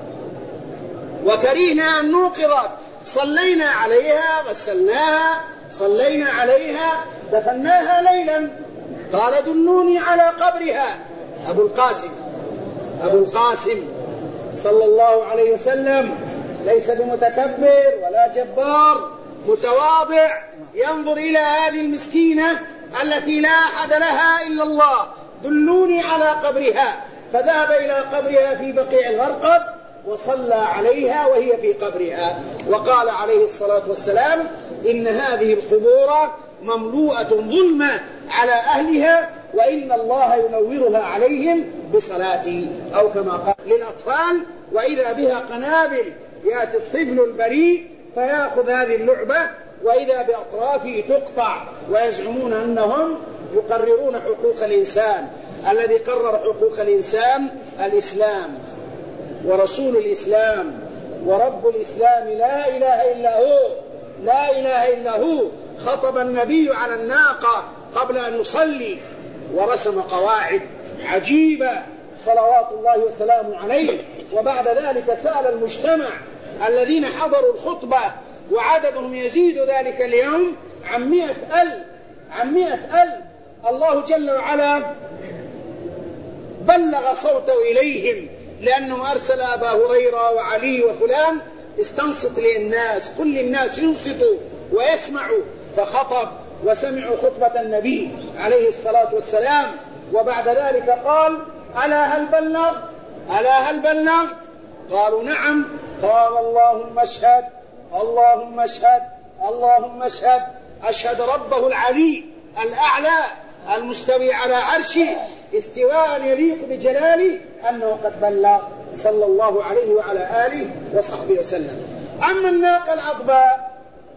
وكرهنا أن نوقظت صلينا عليها، غسلناها، صلينا عليها، دفناها ليلا. قال دلوني على قبرها. أبو القاسم أبو القاسم صلى الله عليه وسلم ليس بمتكبر ولا جبار، متواضع، ينظر إلى هذه المسكينة التي لا أحد لها إلا الله، دلوني على قبرها. فذهب إلى قبرها في بقيع الغرقد وصلى عليها وهي في قبرها، وقال عليه الصلاة والسلام إن هذه القبور مملوءة ظلمة على أهلها وإن الله ينورها عليهم بصلاتي، أو كما قال للأطفال وإذا بها قنابل، يأتي الطفل البريء فيأخذ هذه اللعبة وإذا بأطرافه تقطع، ويزعمون أنهم يقررون حقوق الإنسان. الذي قرر حقوق الإنسان الإسلام ورسول الإسلام ورب الإسلام لا إله إلا هو، لا إله إلا هو. خطب النبي على الناقة قبل أن يصلي ورسم قواعد عجيبة صلوات الله وسلامه عليه، وبعد ذلك سأل المجتمع الذين حضروا الخطبة وعددهم يزيد ذلك اليوم عن مئة ألف عن مئة ألف. الله جل وعلا بلغ صوته إليهم لأنه أرسل أبا هريرة وعلي وفلان استنصت للناس، قل للناس ينصتوا ويسمعوا، فخطب وسمعوا خطبة النبي عليه الصلاة والسلام. وبعد ذلك قال ألا هل بلغت ألا هل بلغت قالوا نعم. قال اللهم اشهد اللهم اشهد اللهم اشهد أشهد ربه العلي الأعلى المستوي على عرشه استواء يليق بجلاله أنه قد بلغ صلى الله عليه وعلى آله وصحبه وسلم. أما الناقة العضباء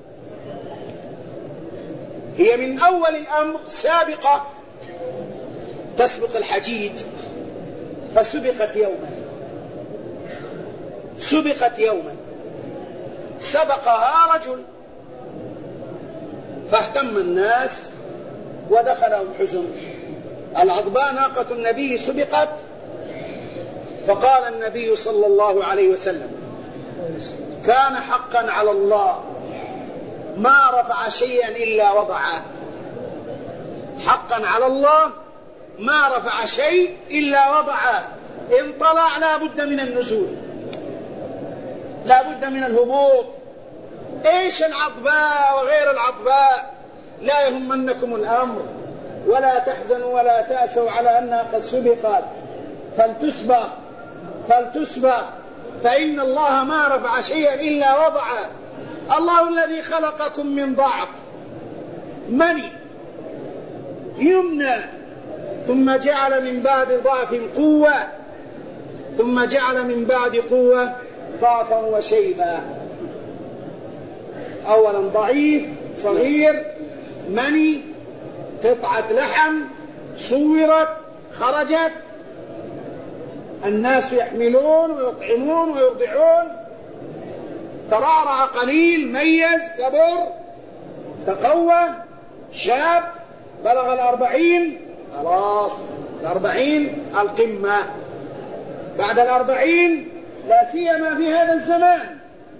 هي من أول الأمر سابقة تسبق الحجيج، فسبقت يوما سبقت يوما سبقها رجل فاهتم الناس ودخلهم حزن. العضباء ناقة النبي سبقت، فقال النبي صلى الله عليه وسلم كان حقا على الله ما رفع شيئا إلا وضعه. حقا على الله ما رفع شيء إلا وضعه. إن طلع لا بد من النزول، لا بد من الهبوط. إيش العضباء وغير العضباء؟ لا يهمنكم الأمر ولا تحزنوا ولا تأسوا على أنها قد سبقت، فلتسبق فلتسبق فإن الله ما رفع شيئا إلا وضعه. الله الذي خلقكم من ضعف مني يمنى ثم جعل من بعد ضعف قوة ثم جعل من بعد قوة ضعفا وشيبا. أولا ضعيف صغير مني قطعة لحم صورت خرجت، الناس يحملون ويطعمون ويرضعون، ترعرع قليل ميز كبر تقوى شاب بلغ الأربعين، خلاص الأربعين القمة. بعد الأربعين لا سيما في هذا الزمان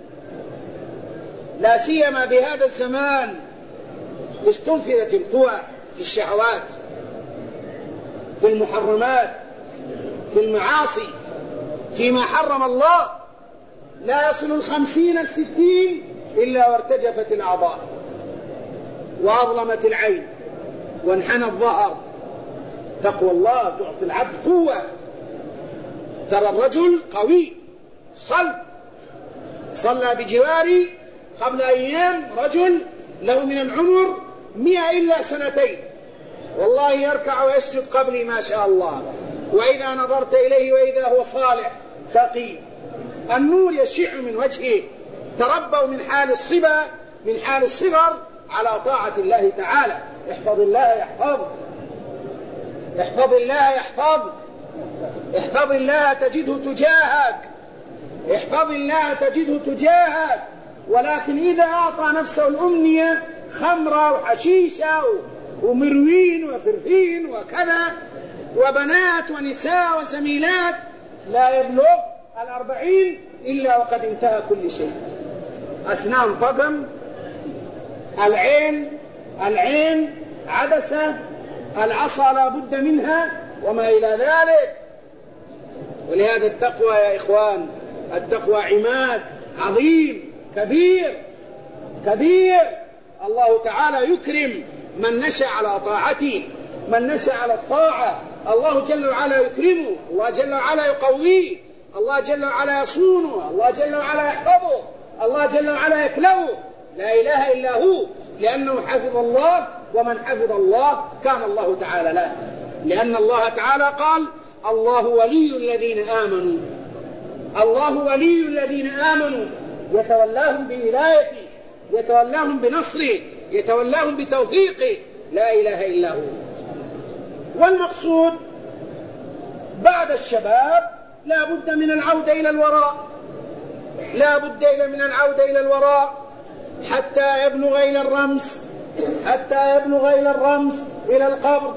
لا سيما في هذا الزمان استنفذت القوى في الشهوات، في المحرمات، في المعاصي، فيما حرم الله. لا يصل الخمسين الستين إلا وارتجفت الأعضاء وأظلمت العين وانحنى الظهر. تقوى الله تعطي العبد قوة. ترى الرجل قوي صلب. صلى بجواري قبل أيام رجل له من العمر مئة إلا سنتين، والله يركع ويسجد قبلي ما شاء الله، وإذا نظرت إليه وإذا هو صالح تقي، النور يشع من وجهه. تربوا من حال الصبا من حال الصغر على طاعة الله تعالى. احفظ الله يحفظك، احفظ الله يحفظك، احفظ الله تجده تجاهك، احفظ الله تجده تجاهك. ولكن إذا أعطى نفسه الأمنية خمرة وحشيشة ومروين وفرفين وكذا وبنات ونساء وزميلات لا يبلغ الأربعين إلا وقد انتهى كل شيء. أسنان طقم، العين العين عدسة، العصا لا بد منها وما إلى ذلك. ولهذا التقوى يا إخوان، التقوى عماد عظيم كبير كبير. الله تعالى يكرم من نشأ على طاعته، من نشأ على الطاعة الله جل وعلا يكرمه، الله جل وعلا يقويه، الله جل وعلا يصونه، الله جل وعلا يحفظه، الله جل وعلا يكلوه. لا إله إلا هو، لأنه حفظ الله، ومن حفظ الله كان الله تعالى له. لأن الله تعالى قال: الله ولي الذين آمنوا، الله ولي الذين آمنوا يتولاهم بولايته، يتولاهم بنصره، يتولاهم بتوفيقه. لا إله إلا هو. والمقصود بعد الشباب لا بد من العودة إلى الوراء، لا بد من العودة إلى الوراء حتى يبلغ إلى الرمس، حتى يبلغ إلى الرمس إلى القبر.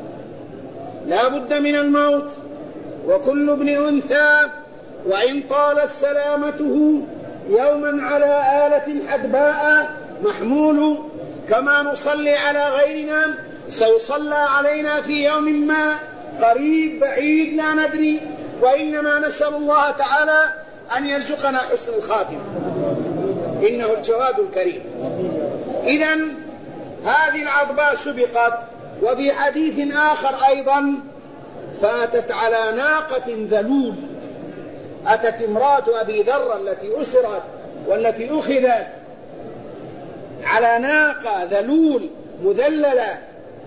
لا بد من الموت. وكل ابن أنثى وإن طال سلامته يوما على آلة حدباء محمول، كما نصلي على غيرنا سيصلى علينا في يوم ما قريب بعيد لا ندري، وإنما نسأل الله تعالى أن يرزقنا حسن الخاتمة، إنه الجواد الكريم. إذن هذه العضباء سبقت. وفي حديث آخر أيضا: فأتت على ناقة ذلول. أتت امرأة أبي ذر التي أسرت والتي أخذت على ناقة ذلول مذللة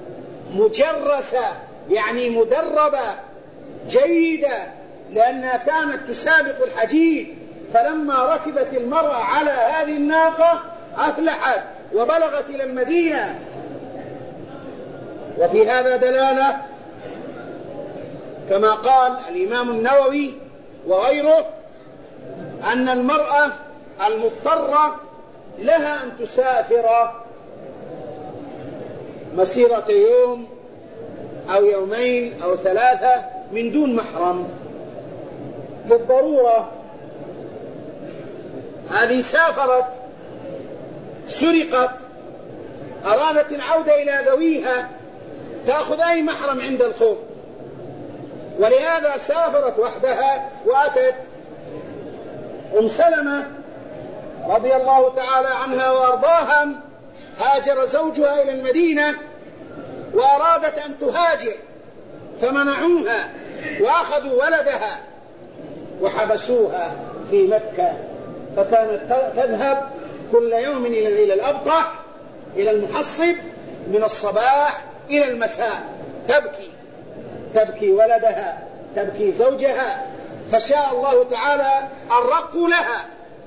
مجرسة، يعني مدربة جيدة، لأنها كانت تسابق الحجيج. فلما ركبت المرأة على هذه الناقة أفلحت وبلغت إلى المدينة. وفي هذا دلالة كما قال الإمام النووي وغيره أن المرأة المضطرة لها أن تسافر مسيرة يوم أو يومين أو ثلاثة من دون محرم للضرورة. هذه سافرت، سرقت، أرادت العودة إلى ذويها، تأخذ أي محرم عند الخوف، ولهذا سافرت وحدها. وأتت أم سلمة رضي الله تعالى عنها وأرضاها، هاجر زوجها إلى المدينة وأرادت أن تهاجر فمنعوها وأخذوا ولدها وحبسوها في مكة. فكانت تذهب كل يوم إلى الأبطح إلى المحصب من الصباح إلى المساء، تبكي تبكي ولدها، تبكي زوجها. فشاء الله تعالى أن رقوا لها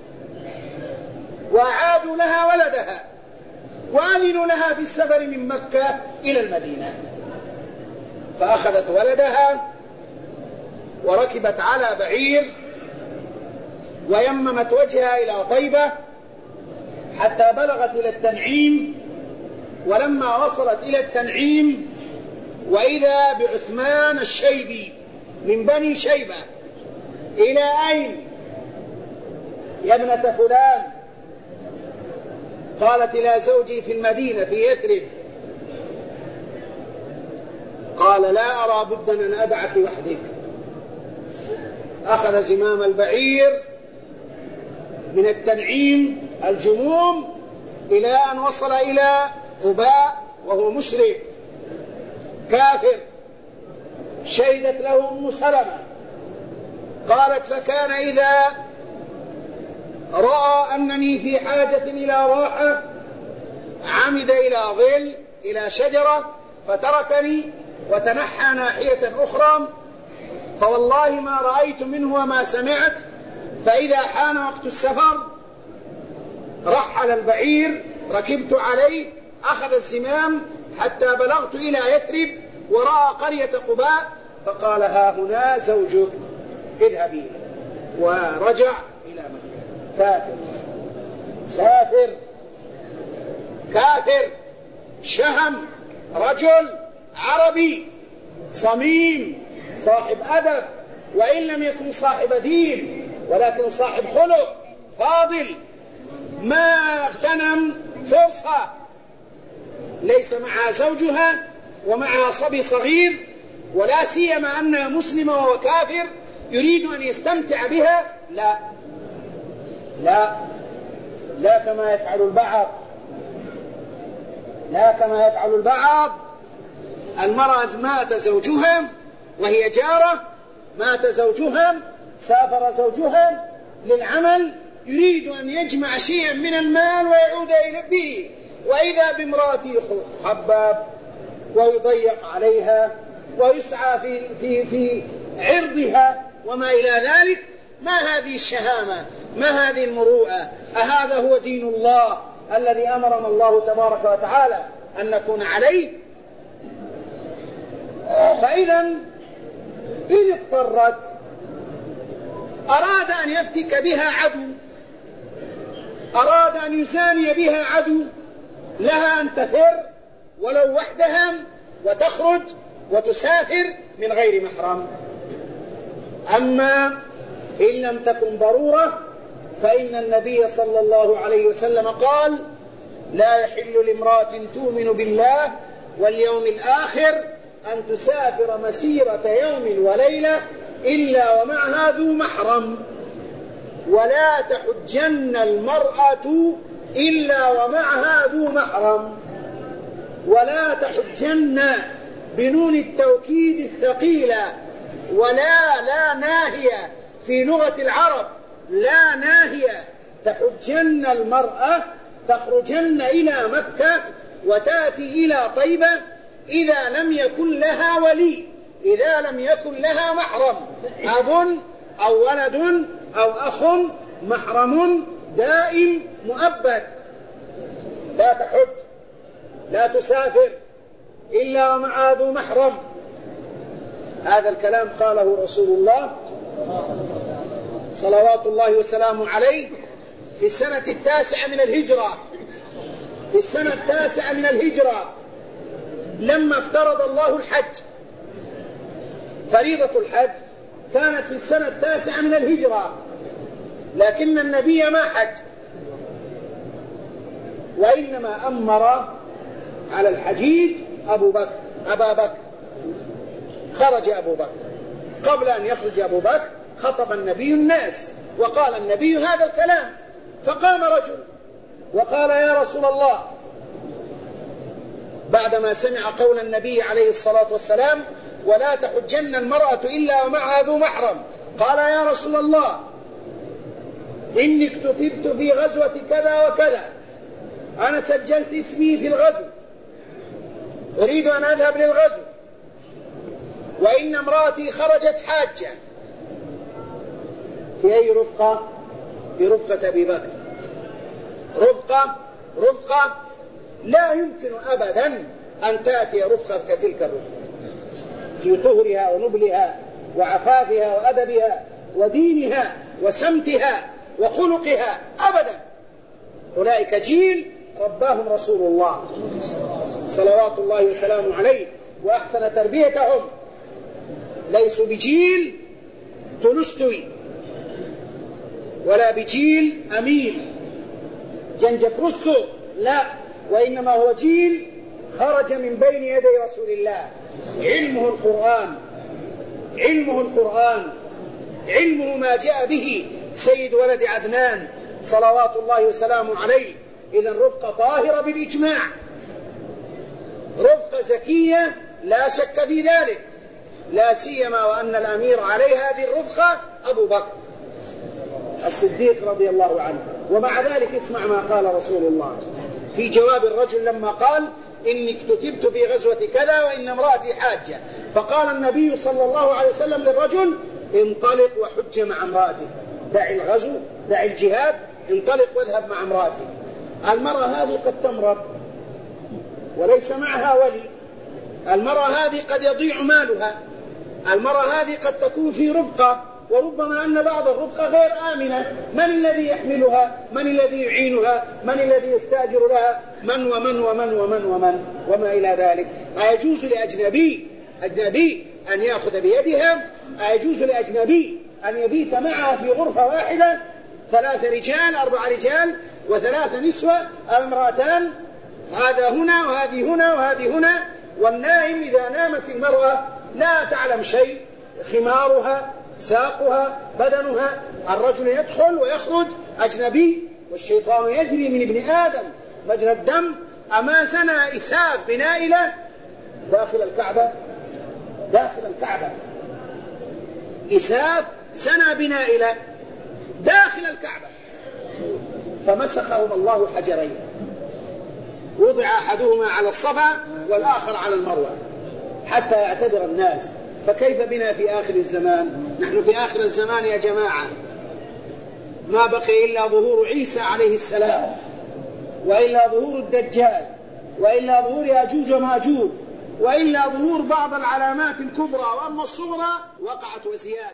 وأعادوا لها ولدها وأذنوا لها في السفر من مكة إلى المدينة. فأخذت ولدها وركبت على بعير ويممت وجهها إلى طيبة حتى بلغت إلى التنعيم. ولما وصلت إلى التنعيم وإذا بعثمان الشيبي من بني شيبة: إلى أين يا ابنة فلان؟ قالت: إلى زوجي في المدينة في يثرب. قال: لا أرى بدا أن أدعك وحدك. أخذ زمام البعير من التنعيم الجموم إلى أن وصل إلى قباء، وهو مشرك كافر. شهدت له أم سلمة، قالت: فكان إذا رأى أنني في حاجة إلى راحة عمد إلى ظل، إلى شجرة، فتركني وتنحى ناحية أخرى، فوالله ما رأيت منه وما سمعت. فإذا حان وقت السفر رحل البعير، ركبت عليه، أخذ الزمام حتى بلغت إلى يثرب ورأى قرية قباء، فقال: ها هنا زوجك، اذهبي. ورجع إلى مكة. كافر كافر كافر شهم، رجل عربي صميم صاحب أدب وإن لم يكن صاحب دين ولكن صاحب خلق فاضل، ما اغتنم فرصة ليس معها زوجها ومعها صبي صغير، ولا سيما أنها مسلمة وهو كافر يريد أن يستمتع بها، لا لا لا كما يفعل البعض، لا كما يفعل البعض. المرأة مات زوجها وهي جارة، مات زوجها، سافر زوجها للعمل، يريد أن يجمع شيئا من المال ويعود إلى به، وإذا بامرأته حباب ويضيق عليها ويسعى في, في, في عرضها وما إلى ذلك. ما هذه الشهامة؟ ما هذه المروءة؟ أهذا هو دين الله الذي أمرنا الله تبارك وتعالى أن نكون عليه؟ فإذا إن اضطرت أراد أن يفتك بها عدو، أراد أن يزاني بها عدو، لها أن تفر ولو وحدها وتخرج وتسافر من غير محرم. أما إن لم تكن ضرورة فإن النبي صلى الله عليه وسلم قال: لا يحل لامرأة تؤمن بالله واليوم الآخر أن تسافر مسيرة يوم وليلة إلا ومعها ذو محرم، ولا تحجن المرأة إلا ومعها ذو محرم. ولا تحجن بنون التوكيد الثقيلة، ولا لا ناهية في لغة العرب، لا ناهية. تحجن المرأة، تخرجن إلى مكة وتأتي إلى طيبة إذا لم يكن لها ولي، إذا لم يكن لها محرم، أب أو ولد أو أخ محرم دائم مؤبد. لا تحج، لا تسافر إلا ومع ذو محرم. هذا الكلام قاله رسول الله صلوات الله وسلامه عليه في السنة التاسعة من الهجرة، في السنة التاسعة من الهجرة لما افترض الله الحج. فريضة الحج كانت في السنة التاسعة من الهجرة، لكن النبي ما حج، وإنما أمر على الحجيج أبو بكر أبا بكر. خرج أبو بكر، قبل أن يخرج أبو بكر خطب النبي الناس وقال النبي هذا الكلام، فقام رجل وقال: يا رسول الله، بعدما سمع قول النبي عليه الصلاة والسلام: ولا تحجن المرأة إلا ومعها ذو محرم، قال: يا رسول الله، إني اكتتبت في غزوة كذا وكذا، أنا سجلت اسمي في الغزو، أريد أن أذهب للغزو، وإن امرأتي خرجت حاجة. في أي رفقة؟ في رفقة أبي بكر. رفقة رفقة لا يمكن أبدا أن تأتي رفقة كتلك الرفقة في طهرها ونبلها وعفافها وأدبها ودينها وسمتها وخلقها أبدا. أولئك جيل رباهم رسول الله صلوات الله وسلامه عليه وأحسن تربيتهم، ليسوا بجيل تولستوي ولا بجيل أمين جنجك روسو، لا، وإنما هو جيل خرج من بين يدي رسول الله، علمه القرآن، علمه القرآن، علمه ما جاء به سيد ولد عدنان صلوات الله وسلامه عليه. إذن رفقة طاهرة بالإجماع، رفقة زكية لا شك في ذلك، لا سيما وأن الأمير عليه هذه الرفقة أبو بكر الصديق رضي الله عنه. ومع ذلك اسمع ما قال رسول الله في جواب الرجل لما قال: إني اكتتبت في غزوة كذا وإن امرأتي حاجة، فقال النبي صلى الله عليه وسلم للرجل: انطلق وحج مع امرأتك، دع الغزو، دع الجهاد، انطلق واذهب مع امرأتك. المرأة هذه قد تمرض وليس معها ولي، المرأة هذه قد يضيع مالها، المرأة هذه قد تكون في رفقة، وربما أن بعض الرفقة غير آمنة، من الذي يحملها؟ من الذي يعينها؟ من الذي يستأجر لها؟ من ومن ومن ومن ومن وما إلى ذلك. أيجوز لأجنبي أجنبي أن يأخذ بيدها. أيجوز لأجنبي أن يبيت معها في غرفة واحدة ثلاث رجال أربع رجال وثلاث نسوة أو امرأتان، هذا هنا وهذه هنا وهذه هنا، والنائم إذا نامت المرأة لا تعلم شيء، خمارها ساقها بدنها، الرجل يدخل ويخرج أجنبي، والشيطان يجري من ابن آدم مجرى الدم. أما زنى إساف بنائلة داخل الكعبة، داخل الكعبة إساف زنى بنائلة داخل الكعبة، فمسخهم الله حجرين، وضع أحدهما على الصفا والآخر على المروة حتى يعتبر الناس. فكيف بنا في آخر الزمان؟ نحن في آخر الزمان يا جماعة ما بقي إلا ظهور عيسى عليه السلام، وإلا ظهور الدجال، وإلا ظهور ياجوج وماجوج، وإلا ظهور بعض العلامات الكبرى، وأما الصغرى وقعت وزيادة.